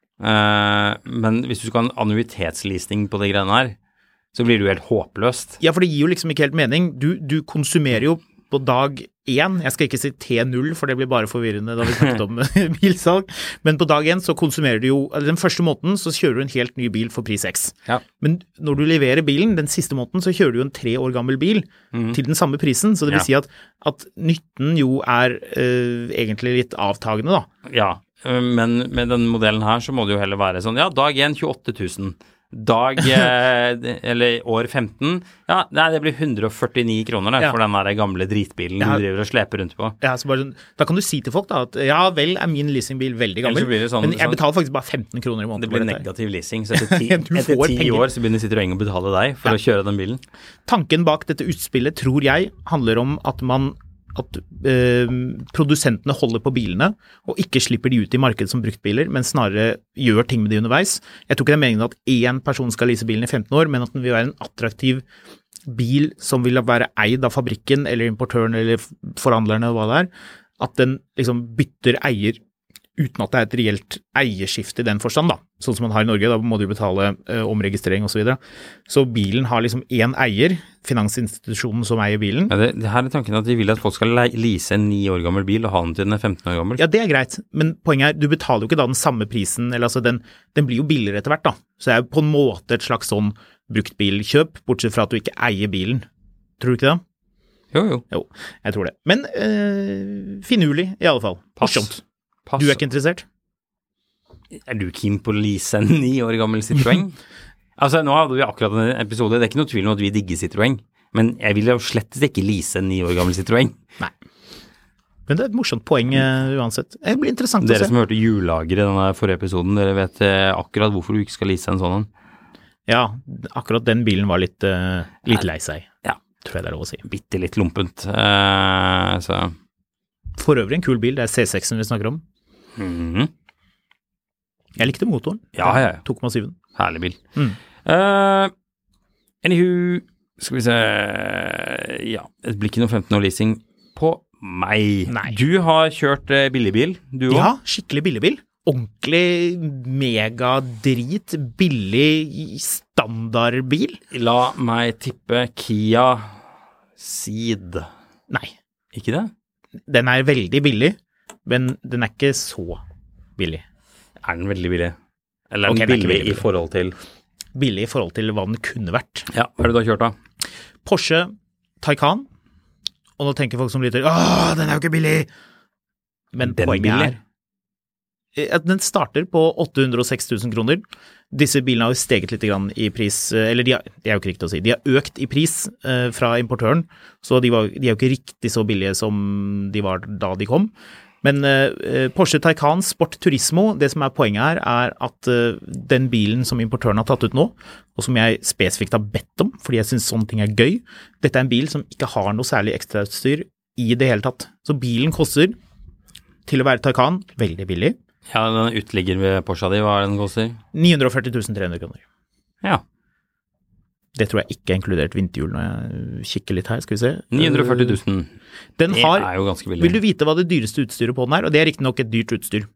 Eh, men hvis du skal ha en annuitetsleasing på de greiene her, så blir det jo helt håpløst. Ja, for det gir jo liksom ikke helt mening. Du, du konsumerer jo på dag én, jeg skal ikke si T null, for det blir bare forvirrende da vi snakket om bilsalg, men på dag én så konsumerer du jo, eller den første måneden så kjører du en helt ny bil for pris X. Ja. Men når du leverer bilen, den siste måneden, så kjører du jo en tre år gammel bil mm. til den samme prisen, så det vil ja. si at, at nytten jo er øh, egentlig litt avtagende da. Ja, men med den modellen her så må det jo heller være sånn, ja, dag én tjueåtte tusen. Dag, eh, eller år femten, ja, nei, det blir hundre og førtini kroner der, ja. For den der gamle dritbilen ja. Du driver og sleper rundt på. Ja, så bare, da kan du si til folk da, at ja, vel er min leasingbil veldig gammel, sånn, men jeg betaler faktisk bare femten kroner i måneden. Det blir negativ leasing, så etter ti, etter ti år så begynner Citroën å betale deg for ja. Å kjøre den bilen. Tanken bak dette utspillet, tror jeg, handler om at man at eh, produsentene holder på bilene og ikke slipper de ut i markedet som bruktbiler, men snarere gjør ting med de underveis. Jeg tror ikke det er meningen at én person skal lease bilen i femten år, men at den vil være en attraktiv bil som vil være eid av fabrikken eller importøren eller forhandlerne eller hva det er, at den liksom bytter eier uten at det er et reelt eierskifte i den forstand da. Sånn som man har i Norge, da må du betale eh, omregistrering og så videre. Så bilen har liksom en eier, finansinstitusjonen som eier bilen. Ja, det, det her er tanken at de vil at folk skal lease en ni år gammel bil og ha den til den er femten år gammel. Ja, det er greit, men poenget er, du betaler jo ikke da den samme prisen, eller altså den, den blir jo billigere etter hvert da. Så det er på en måte et slags sånn bruktbilkjøp, bortsett fra at du ikke eier bilen. Tror du ikke det? Jo, jo. Jo, jeg tror det. Men øh, finurlig i alle fall. Morsomt. Pass. Du er ikke interessert? Er du keen på å lease en ni år gammel Citroën? Altså, nå hadde vi akkurat en episode, det er ikke noe tvil om at vi digger Citroën, men jeg vil jo slett ikke lease en ni år gammel Citroën. Nei. Men det er et morsomt poeng uh, uansett. Det blir interessant dere å se. Dere som hørte jullager i denne forrige episoden, dere vet uh, akkurat hvorfor du ikke skal lease en sånn. Ja, akkurat den bilen var litt, uh, litt lei seg. Ja. Tror jeg det er lov å si. Bitte litt lumpent. Uh, så... For øvrig en kul bil, det er C seks-en vi snakker om. Mm. Jeg likte motoren. Ja, ja, ja. to komma syv. Herlig bil. Mm. Uh, anywho, Skal vi se, ja, det blir ikke noe femten år leasing på meg. Nei. Du har kjørt eh, billigbil, du også? Ja, skikkelig billigbil. Ordentlig megadrit, billig standardbil. La meg tippe Kia Ceed. Nei, Ikke det? den er veldig billig, men den er ikke så billig. Er den veldig billig? Eller er Ok, den den er ikke billig veldig i billig. forhold til? Billig i forhold til hva den kunne vært. Ja, hva er det du har kjørt da? Porsche Taycan, og nå tenker folk som lytter, åh, den er jo ikke billig! Men Den poenget billig? er at den starter på åtte hundre og seks tusen kroner. Disse bilene har jo steget litt grann i pris, eller de, har, det er jo ikke riktig å si, de har økt i pris eh, fra importøren, så de, var, de er jo ikke riktig så billige som de var da de kom. Men eh, Porsche Taycan Sport Turismo, det som er poenget her, er at eh, den bilen som importøren har tatt ut nå, og som jeg spesifikt har bedt om, fordi jeg synes sånne ting er gøy, dette er en bil som ikke har noe særlig ekstrautstyr i det hele tatt. Så bilen koster, til å være Taycan, veldig billig, Ja, den utligger ved Porsche di, hva er den koster? ni hundre og førti tusen tre hundre kroner. Ja, Det tror jeg ikke er inkludert vinterhjul når jeg kikker litt her, skal vi se. ni hundre og førti tusen. Den Det har, er jo ganske billig. vil du vite hva det dyreste utstyret på den er? Og det er riktig nok et dyrt utstyr.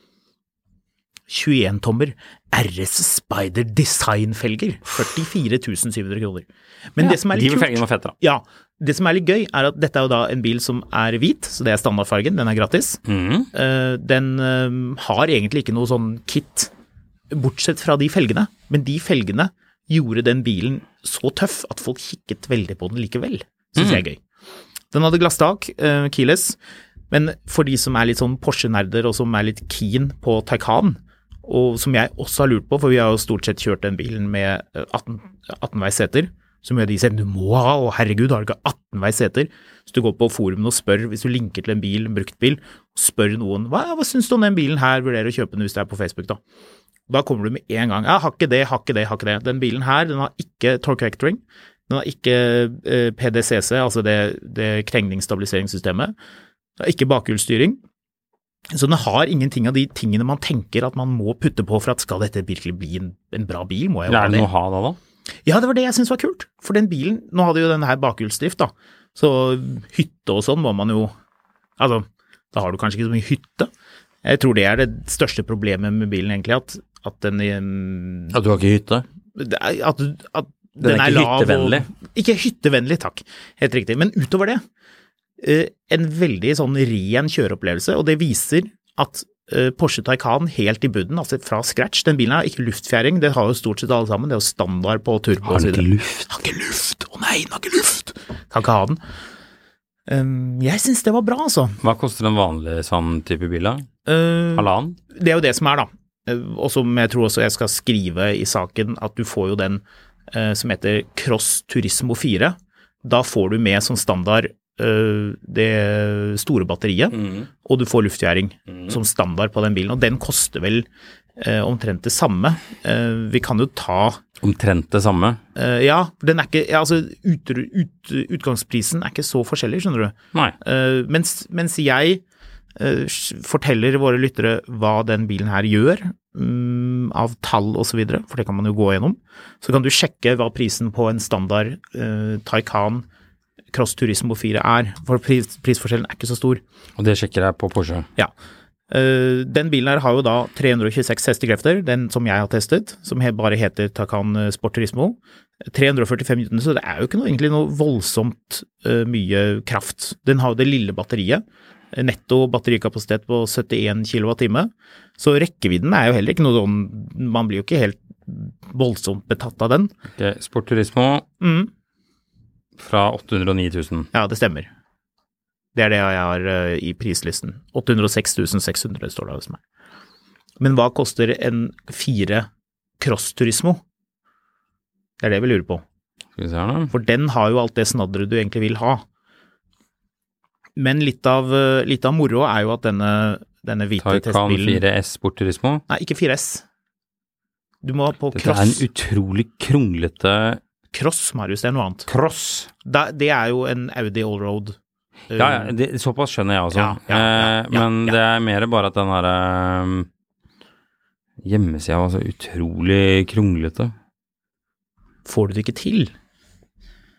tjueen tommer R S Spider Design-felger, førtifire tusen syv hundre kroner. Men Ja, det som er de litt felgene kult, var fett da. ja, det som er litt gøy er at dette er jo da en bil som er hvit, så det er standardfargen, den er gratis. Mhm. Eh, den eh, har egentlig ikke noe sånn kit, bortsett fra de felgene, men de felgene gjorde den bilen så tøff at folk kikket veldig på den likevel, synes Mm. jeg er gøy. Den hadde glasstak, uh, keyless, men for de som er litt sånn Porsche-nerder og som er litt keen på Taycan, og som jeg også har lurt på, for vi har jo stort sett kjørt den bilen med eh, atten, atten-veis seter, som gjør de sier, du må ha, og herregud, har du ikke atten-veis seter? Så du går på forumen og spør, hvis du linker til en bil, en brukt bil, spør noen, hva, hva synes du om den bilen her, vurderer å kjøpe den hvis det er på Facebook da? Da kommer du med en gang, ja, har ikke det, har ikke det, har ikke det. Den bilen her, den har ikke torque vectoring, den har ikke eh, P D C C, altså det, det krengningsstabiliseringssystemet, den har ikke bakhjulsstyring, så den har ingenting av de tingene man tenker at man må putte på for at skal dette virkelig bli en, en bra bil, må jeg jo ha Er det det. noe å ha da da? Ja, det var det jeg synes var kult, for den bilen, nå hadde jo denne her bakhjulsdrift da, så hytte og sånn må man jo, altså, da har du kanskje ikke så mye hytte. Jeg tror det er det største problemet med bilen egentlig, at, at den At du har ikke hytte? at, at Den er ikke lav hyttevennlig. Og, ikke hyttevennlig, takk, helt riktig, men utover det, eh, en veldig sånn ren kjøreopplevelse, og det viser at eh, Porsche Taycan helt i bunnen, altså fra scratch, den bilen har ikke luftfjæring, det har jo stort sett alle sammen, det er jo standard på turbo Har og så den ikke videre. luft? Har ikke luft, å nei, den har ikke luft, kan ikke ha den. Um, jeg synes det var bra, altså. Hva koster en vanlig sånn type bil da? Uh, Halvannen? det er jo det som er da, uh, og som jeg tror også jeg skal skrive i saken, at du får jo den uh, som heter Cross Turismo fire, da får du med som standard uh, det store batteriet, Mhm. og du får luftgjæring som standard på den bilen, og den koster vel uh, omtrent det samme. Uh, vi kan jo ta, Omtrent det samme? uh, ja, den er ikke, ja, altså ut, ut, utgangsprisen er ikke så forskjellig, skjønner du. Nei. Uh, mens, mens jeg uh, forteller våre lyttere hva den bilen her gjør, um, av tall og så videre, for det kan man jo gå gjennom, så kan du sjekke hva prisen på en standard uh, Taycan Cross Turismo fire er, for pris, prisforskjellen er ikke så stor. Og det sjekker jeg på Porsche. Ja. Uh, den bilen her har jo da tre hundre og tjueseks hestekrefter, den som jeg har testet, som he, bare heter Taycan Sport Turismo, tre hundre og førtifem newton, så det er jo ikke noe, egentlig noe voldsomt uh, mye kraft. Den har jo det lille batteriet, netto batterikapasitet på syttien kilowatt-time, så rekkevidden er jo heller ikke noe sånn, man blir jo ikke helt voldsomt betatt av den. Ok, Sport Turismo Mm. fra åtte hundre og ni tusen. Ja, det stemmer. Det er det jeg har uh, i prislisten. åtte hundre og seks tusen seks hundre står det hos meg. Men hva koster en fire Cross Turismo? Det er det vi lurer på. Skal vi se her nå. For den har jo alt det snadderet du egentlig vil ha. Men litt av, uh, litt av moro er jo at denne, denne hvite Taycan testbilen... fire S Sport Turismo. Nei, ikke fire S. Du må på Dette er en Cross. utrolig kronglete Cross, Marius, det er noe annet. cross. Da, det er jo en Audi Allroad. Uh, Ja, ja det, såpass skjønner jeg også. Ja, ja, ja, eh, ja, men ja. det er mer bare at den her um, hjemmesida var så utrolig kronglete. Får du det ikke til?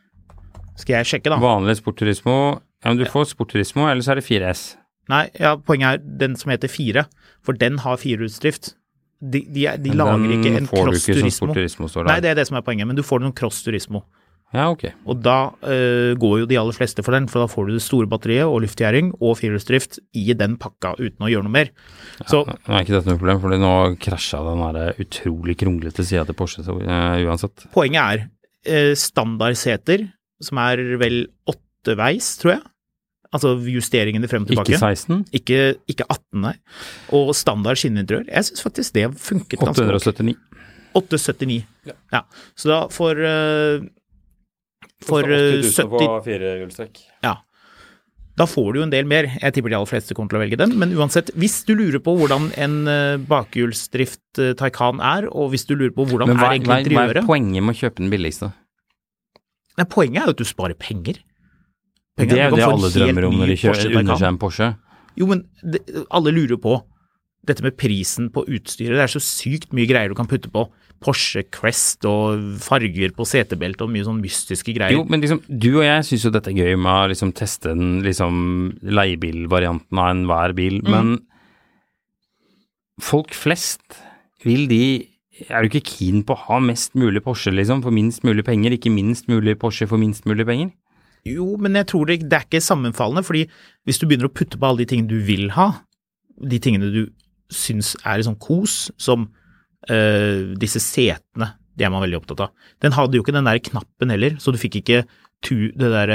Skal jeg sjekke da? Vanlig Sporturismo, ja, men du får Sporturismo, eller så er det fire S. Nei, ja, poenget er den som heter fire, for den har firehjulsdrift. De, de, de lager ikke en cross-turismo. Nei, det er det som er poenget, men du får noen cross-turismo. Ja, ok. Og da uh, går jo de aller fleste for den, for da får du det store batteriet og luftgjæring og firehjulsdrift i den pakka uten å gjøre noe mer. Så, ja, nå er ikke dette noe problem, for nå krasjet den der utrolig kronglete siden til Porsche, så, uh, uansett. Poenget er uh, standardseter, som er vel åtteveis, tror jeg. Altså justeringene frem og tilbake. Ikke seksten? Ikke, ikke atten, nei. Og standard skinninteriør. Jeg synes faktisk det funket ganske åtte syttini. åtte syttini. Ja. Ja. Så da for uh, for uh, sytti på fire hjulstrekk. Ja. Da får du jo en del mer. Jeg tipper de aller fleste kommer til å velge den, men uansett, hvis du lurer på hvordan en uh, bakhjulsdrift uh, Taycan er, og hvis du lurer på hvordan hva, er egentlig interiøret. Hva er poenget med å kjøpe den billigste? Nei, poenget er jo at du sparer penger. Penger. Det er det alle drømmer om når de kjører under seg en Porsche. Jo, men det, alle lurer på dette med prisen på utstyret. Det er så sykt mye greier du kan putte på. Porsche Crest og farger på setebelt og mye sånn mystiske greier. Jo, men liksom, du og jeg synes jo dette er gøy med å liksom teste den liksom leiebilvarianten av enhver bil, mm. men folk flest vil de, er du ikke keen på å ha mest mulig Porsche liksom, for minst mulig penger, ikke minst mulig Porsche for minst mulig penger? Jo, men jeg tror det, det er ikke sammenfallende, fordi hvis du begynner å putte på alle de tingene du vil ha, de tingene du synes er sånn kos, som øh, disse setene, det er man veldig opptatt av. Den hadde jo ikke den der knappen heller, så du fikk ikke tu, det der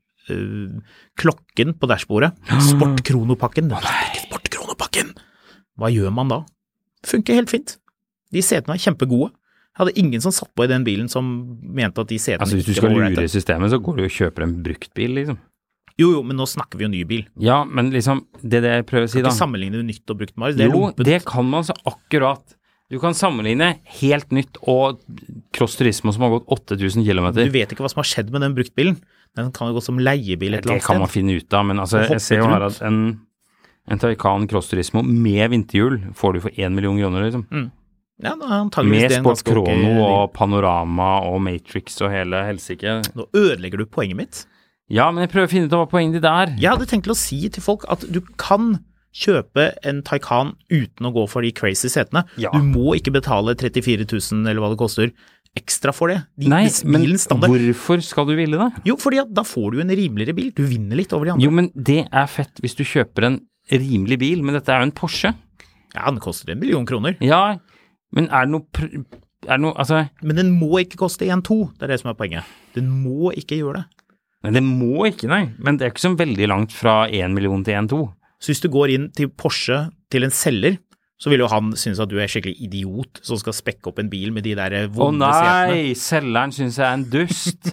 øh, klokken på dashbordet. Sportkronopakken, den hadde ikke sportkronopakken. Hva gjør man da? Funker helt fint. De setene er kjempegode. Jeg hadde ingen som satt på i den bilen som mente at de setene altså, hvis du skal lure systemet, så går du og kjøper en brukt bil, liksom. Jo, jo, men nå snakker vi jo ny bil. Ja, men liksom, det er det jeg prøver å si da. Kan ikke sammenligne nytt og brukt, Marius. Det jo, det kan man så akkurat. Du kan sammenligne helt nytt og Cross Turismo som har gått åtte tusen kilometer. Du vet ikke hva som har skjedd med den bruktbilen. Den kan jo gå som leiebil et eller annet sted. Det kan man finne ut av, men altså, jeg ser jo her at en, en Taycan Cross Turismo med vinterhjul får du for en million kroner, liksom. Mm. Ja, med Sport Chrono og Panorama og Matrix og hele helsike. Nå ødelegger du poenget mitt. Ja, men jeg prøver å finne ut av hva poenget ditt er. Jeg hadde tenkt til å si til folk at du kan kjøpe en Taycan uten å gå for de crazy setene. Ja. Du må ikke betale trettifire tusen eller hva det koster ekstra for det. De, Nei, men hvorfor skal du ville det? Jo, fordi at da får du en rimeligere bil. Du vinner litt over de andre. Jo, men det er fett hvis du kjøper en rimelig bil, men dette er jo en Porsche. Ja, den koster en million kroner. Ja, men er det noe, er det noe, altså... Men den må ikke koste en to, det er det som er poenget. Den må ikke gjøre det. Nei, det må ikke, nei. Men det er ikke så veldig langt fra en million til en to. Så hvis du går inn til Porsche, til en selger, så vil jo han synes at du er skikkelig idiot som skal spekke opp en bil med de der vonde setene. Å nei, selgeren synes jeg er en dust.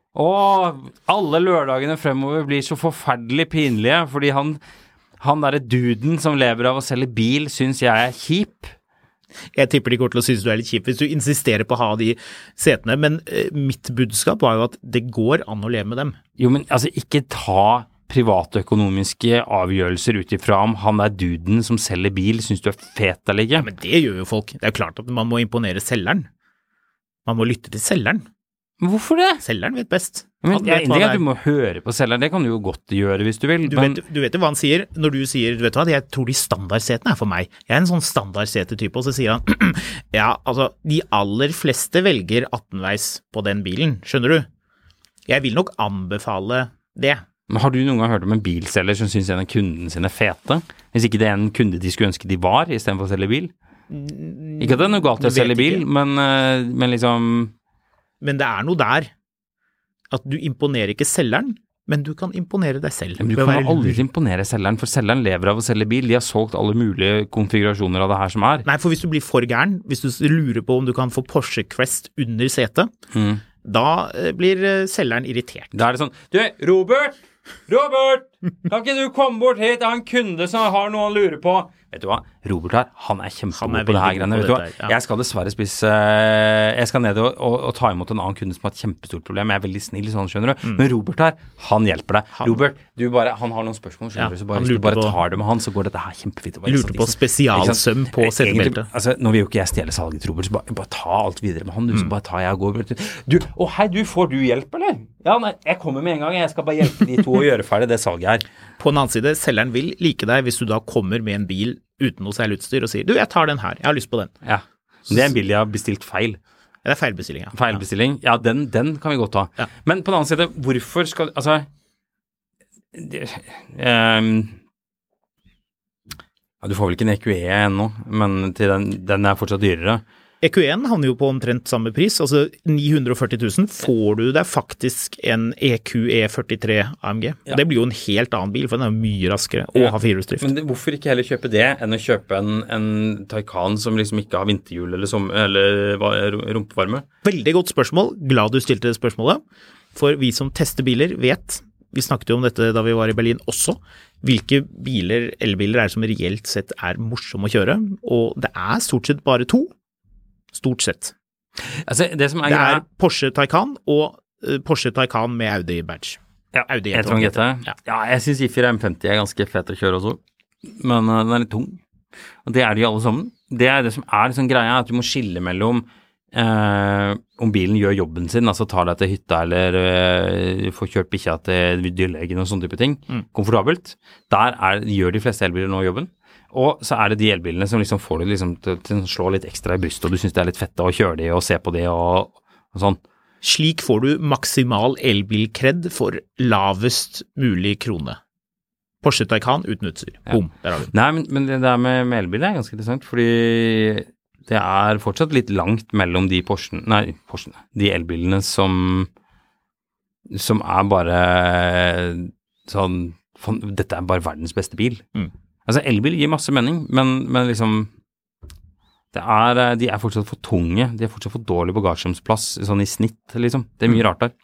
Åh, alle lørdagene fremover blir så forferdelig pinlige, fordi han, han der duden som lever av å selge bil synes jeg er kjip. Jeg tipper de går til å synes du er litt kjip hvis du insisterer på å ha de setene, men eh, mitt budskap var jo at det går an å leve med dem. Jo, men altså ikke ta private økonomiske avgjørelser ut ifra om han er duden som selger bil, synes du er fet eller ikke? Ja, men det gjør jo folk. Det er jo klart at man må imponere selgeren. Man må lytte til selgeren. Men hvorfor det? Selgeren vet best. Men jeg er enig at du må høre på selgeren, det kan du jo godt gjøre hvis du vil. Du, men... vet, du vet jo hva han sier når du sier, du vet hva, jeg tror de standardsetene er for meg. Jeg er en sånn standardsetetype, og så sier han, ja, altså, de aller fleste velger atten-veis på den bilen, skjønner du? Jeg vil nok anbefale det. Men har du noen gang hørt om en bilselger som synes en av kunden sine er fete? Hvis ikke det er en kunde de skulle ønske de var, i stedet for å selge bil? Ikke at det er noe galt til å selge bil, men, men liksom... Men det er noe der, at du imponerer ikke selgeren, men du kan imponere deg selv. Men du kan aldri imponere selgeren, for selgeren lever av å selge bil. De har solgt alle mulige konfigurasjoner av det her som er. Nei, for hvis du blir for gæren, hvis du lurer på om du kan få Porsche Crest under setet, mm. da blir selgeren irritert. Da er det sånn, du, Robert, Robert, kan ikke du komme bort hit? Jeg har en kunde som har noe han lurer på. Vet du hva? Robert her, han er kjempegod på det her greiene. Vet du hva? Ja. Jeg skal dessverre spise, jeg skal ned og, og, og ta imot en annen kunde som har et kjempestort problem. Jeg er veldig snill, sånn, skjønner du. Mm. Men Robert her, han hjelper deg. Han, Robert, du bare, han har noen spørsmål, skjønner ja, du, så bare, hvis du bare tar det med han, så går dette her kjempefint. Lurte på spesialsøm på setebeltet. Altså, nå vil jo ikke jeg stjele salget til Robert, så bare, bare ta alt videre med han, du, mm. så bare tar jeg og går. Du, å hei, du, får du hjelp, eller? Ja, nei, jeg kommer med en gang. Jeg skal bare hjelpe de to å gjøre ferdig det salget her. På den annen side, selgeren vil like deg hvis du da kommer med en bil uten noe særlig utstyr og sier, du, jeg tar den her, jeg har lyst på den. Ja, det er en bil jeg har bestilt feil. Det er feilbestilling, ja. Feilbestilling, ja, den, den kan vi godt ta. Ja. Men på den annen side, hvorfor skal, altså, det, um, ja, du får vel ikke en E Q E ennå, men til den, den er fortsatt dyrere. E Q en havner jo på omtrent samme pris, altså ni hundre og førti tusen får du deg faktisk en E Q E førtitre A M G. Ja. Det blir jo en helt annen bil, for den er jo mye raskere og ja. har firehjulsdrift. Men det, hvorfor ikke heller kjøpe det enn å kjøpe en, en Taycan som liksom ikke har vinterhjul eller, som, eller rumpevarme? Veldig godt spørsmål. Glad du stilte det spørsmålet. For vi som tester biler vet, vi snakket jo om dette da vi var i Berlin også, hvilke biler, elbiler er det som reelt sett er morsomme å kjøre, og det er stort sett bare to. Stort sett. Altså, det som er, det er Porsche Taycan og uh, Porsche Taycan med Audi badge. Ja, Audi E trån G T. Ja. ja, jeg synes I fire M femti er ganske fett å kjøre også, men uh, den er litt tung. Og det er de alle sammen. Det er det som er liksom greia, at du må skille mellom uh, om bilen gjør jobben sin, altså tar deg til hytta eller uh, får kjørt bikkja til dyrlegen og sånne type ting, mm. komfortabelt. Der er, gjør de fleste elbiler nå jobben. Og så er det de elbilene som liksom får det liksom til, til å slå litt ekstra I brystet, og du synes det er litt fett å kjøre de og se på de og, og sånn. Slik får du maksimal elbilkredd for lavest mulig krone. Porsche Taycan uten utstyr. Ja. Boom, der har vi. Nei, men, men det der med, med elbiler er ganske interessant, fordi det er fortsatt litt langt mellom de Porschen, nei, Porschen, de elbilene som som er bare sånn, dette er bare verdens beste bil. Mm. Altså, elbil gir masse mening, men, men liksom, det er, de er fortsatt for tunge, de er fortsatt for dårlig bagasjemsplass, sånn I snitt, liksom. Det er mye rart der.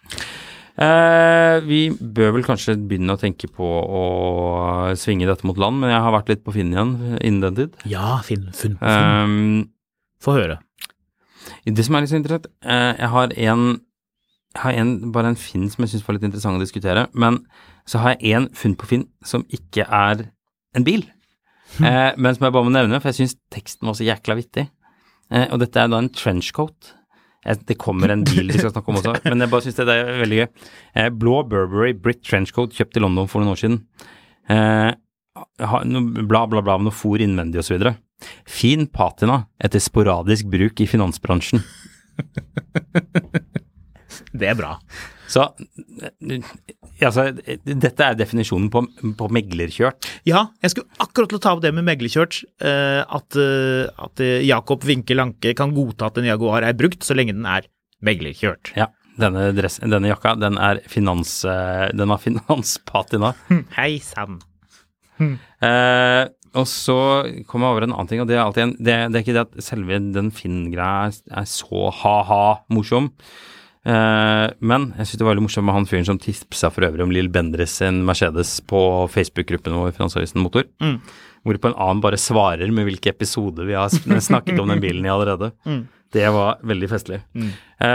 Eh, vi bør vel kanskje begynne å tenke på å svinge dette mot land, men jeg har vært litt på Finn igjen innen den tid. Ja, Finn, Finn, Finn. Um, Få høre. Det som er litt så interessant, eh, jeg har en, jeg har en, bare en Finn som jeg synes var litt interessant å diskutere, men så har jeg en funn på Finn som ikke er en bil, eh, men som jeg bare må nevne, for jeg synes teksten var så jækla vittig. Eh, og dette er da en trenchcoat. Eh, det kommer en bil vi skal snakke om også, men jeg bare synes det, det er veldig gøy. Eh, blå Burberry Brit trenchcoat kjøpt I London for noen år siden. Eh, bla bla bla med noe for innvendig og så videre. Fin patina etter sporadisk bruk I finansbransjen. Det er bra. Så, altså, dette er definisjonen på, på meglerkjørt. Ja, jeg skulle akkurat til å ta opp det med meglerkjørt, uh, at, uh, at Jakob Winke Lanke kan godta at en Jaguar er brukt, så lenge den er meglerkjørt. Ja, denne, dress, denne jakka, den er finans, uh, den har finanspatina. Hei, sann. Uh, og så kommer jeg over en annen ting, og det er alltid en, det, det er ikke det at selve den Finn-greia er, er så ha-ha morsom, Uh, men jeg synes det var veldig morsomt med han fyren som tipsa for øvrig om Lil Bendriss sin Mercedes på Facebook-gruppen vår Finansavisen Motor, mm. hvorpå en annen bare svarer med hvilke episoder vi har snakket om den bilen I allerede. Mm. Det var veldig festlig. Mm.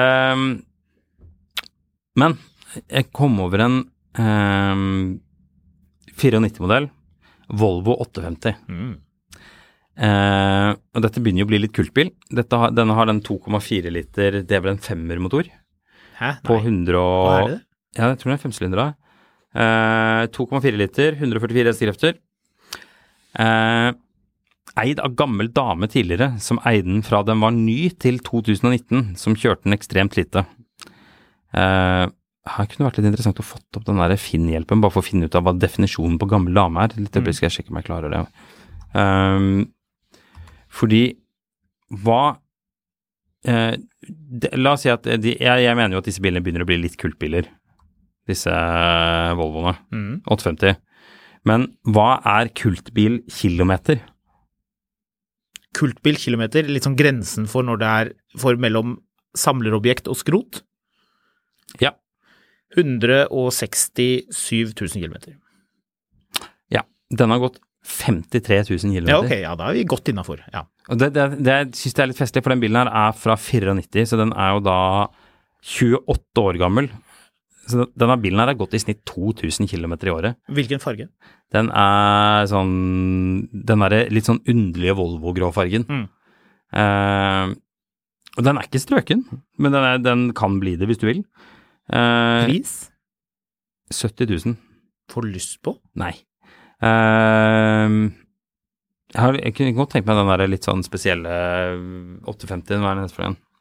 Uh, men jeg kom over en uh, nittien-modell Volvo åtte femti. Mm. Uh, og dette begynner jo å bli litt kultbil. Dette har, denne har den to komma fire liter, det er vel en femmer-motor. Hæ? På hundre og... Hva er det? Ja, jeg tror det er femsylindere. Uh, to komma fire liter, hundre og førtifire hestekrefter. Uh, eid av gammel dame tidligere, som eide den fra den var ny til to tusen og nitten, som kjørte den ekstremt lite. Uh, her kunne det vært litt interessant å fått opp den der Finn-hjelpen, bare for å finne ut av hva definisjonen på gammel dame er. Litt øyeblikk skal jeg sjekke om jeg klarer det. Um, fordi hva uh, de, la oss si at de, jeg, jeg mener jo at disse bilene begynner å bli litt kultbiler, disse uh, Volvoene, mm. åtte femti. Men hva er kultbil-kilometer? Kultbil-kilometer, litt sånn grensen for når det er for mellom samlerobjekt og skrot? Ja. hundre og sekstisju tusen kilometer. Ja, den har gått femtitre tusen kilometer. Ja, ok, ja, da er vi godt innenfor, ja. Og det, det, det synes jeg er litt festlig, for den bilen her er fra nittifire, så den er jo da tjueåtte år gammel. Så denne bilen her har gått I snitt to tusen kilometer I året. Hvilken farge? Den er sånn, den er litt sånn underlige Volvo-grå fargen. Mm. Eh, og den er ikke strøken, men den, er, den kan bli det hvis du vil. Uh, Pris? sytti tusen. Får lyst på? Nei. Uh, jeg, har, jeg kunne godt tenkt meg den der litt sånn spesielle åtte femti, hva er det neste for igjen?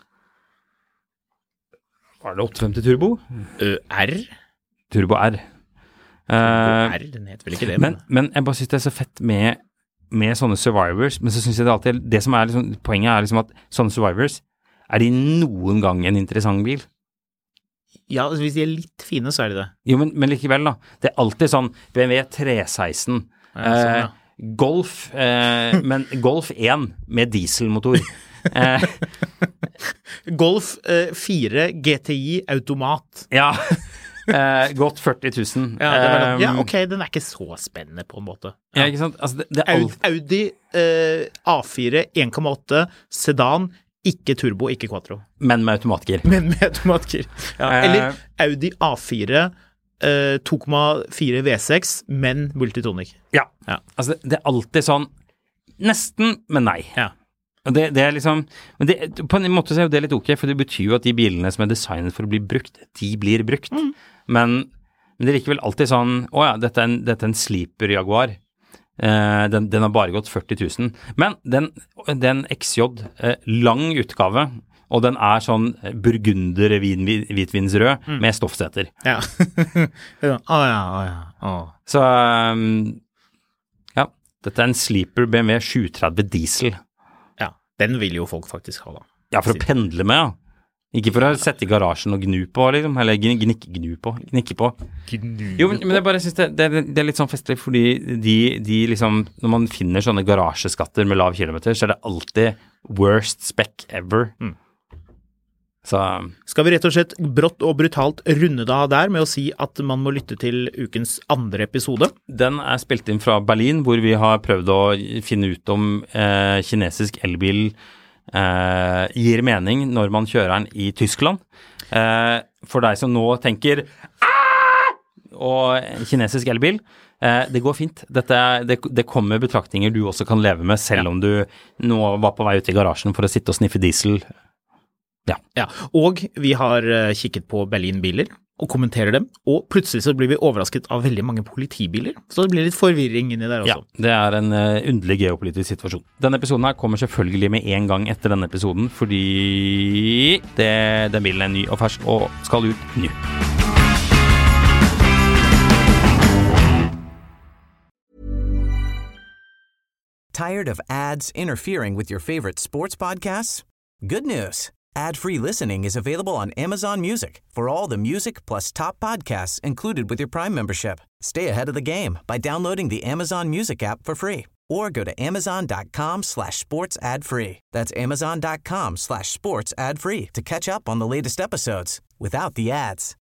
Var det åtte femti Turbo? Uh, R? Turbo R. Uh, Turbo R, den heter vel ikke det. Men, men jeg bare synes det er så fett med, med sånne survivors, men så synes jeg det alltid, det som er liksom, poenget er liksom at sånne survivors, er de noen gang en interessant bil? Ja, hvis de er litt fine, så er de det. Jo, men, men likevel da. Det er alltid sånn B M W tre seksten, Ja, sånn, ja. eh, Golf, eh, men Golf én med dieselmotor. eh, Golf eh, fire G T I automat. ja, eh, godt førti tusen. Ja, det var, Eh, ja, ok, den er ikke så spennende på en måte. Ja, ikke sant? Altså, det, det er alt... Audi eh, A fire en komma åtte sedan, ikke turbo, ikke quattro. Men med automatgir. Men med automatgir. Ja, Eh. eller Audi A fire eh, to komma fire V seks, men multitonic. Ja, Ja. altså det, det er alltid sånn, nesten, men nei. Ja. Og det, det er liksom, men det, på en måte så er jo det litt ok, for det betyr jo at de bilene som er designet for å bli brukt, de blir brukt. Mm. Men, men det er likevel alltid sånn, åja, dette er en, dette er en Sleeper Jaguar. Eh, den, den har bare gått førti tusen. Men den, den X J, eh, lang utgave, og den er sånn burgunder vin, hvitvinsrød mm. med stoffseter. Ja. Å ja, å ja. Å. Så, um, ja, dette er en Sleeper B M W sju tretti diesel. Ja, den vil jo folk faktisk ha da. Ja, for å pendle med, ja. Ikke for å sette i garasjen og gnu på, liksom, eller gnikke gnu på, gnikke på. Jo, men, men jeg bare synes det, det, det er litt sånn festlig, fordi de, de liksom, når man finner sånne garasjeskatter med lav kilometer, så er det alltid worst spec ever. Mm. Så... Skal vi rett og slett brått og brutalt runde det av der med å si at man må lytte til ukens andre episode? Den er spilt inn fra Berlin, hvor vi har prøvd å finne ut om eh, kinesisk elbil Uh, gir mening når man kjører den i Tyskland. Uh, for deg som nå tenker Aah! Og kinesisk elbil, uh, det går fint. Dette, det, det kommer betraktninger du også kan leve med, selv ja. Om du nå var på vei ut i garasjen for å sitte og sniffe diesel. Ja. Ja. Og vi har uh, kikket på Berlin-biler og kommenterer dem, og plutselig så blir vi overrasket av veldig mange politibiler, så det blir litt forvirring inni der også. Ja, det er en uh, underlig geopolitisk situasjon. Denne episoden her kommer selvfølgelig med en gang etter denne episoden, fordi det, den bilen er ny og fersk og skal ut ny. Tired of ads interfering with your favorite sports podcasts? Good news. Ad-free listening is available on Amazon Music for all the music plus top podcasts included with your Prime membership. Stay ahead of the game by downloading the Amazon Music app for free or go to amazon.com slash sports ad free. That's amazon.com slash sports ad free to catch up on the latest episodes without the ads.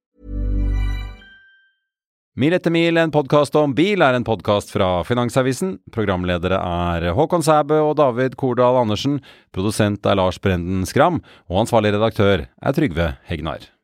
Mil etter mil, en podcast om bil, er en podcast fra Finansavisen. Programledere er Håkon Sæbø og David Kordal Andersen. Produsent er Lars Brenden Skram, og ansvarlig redaktør er Trygve Hegnar.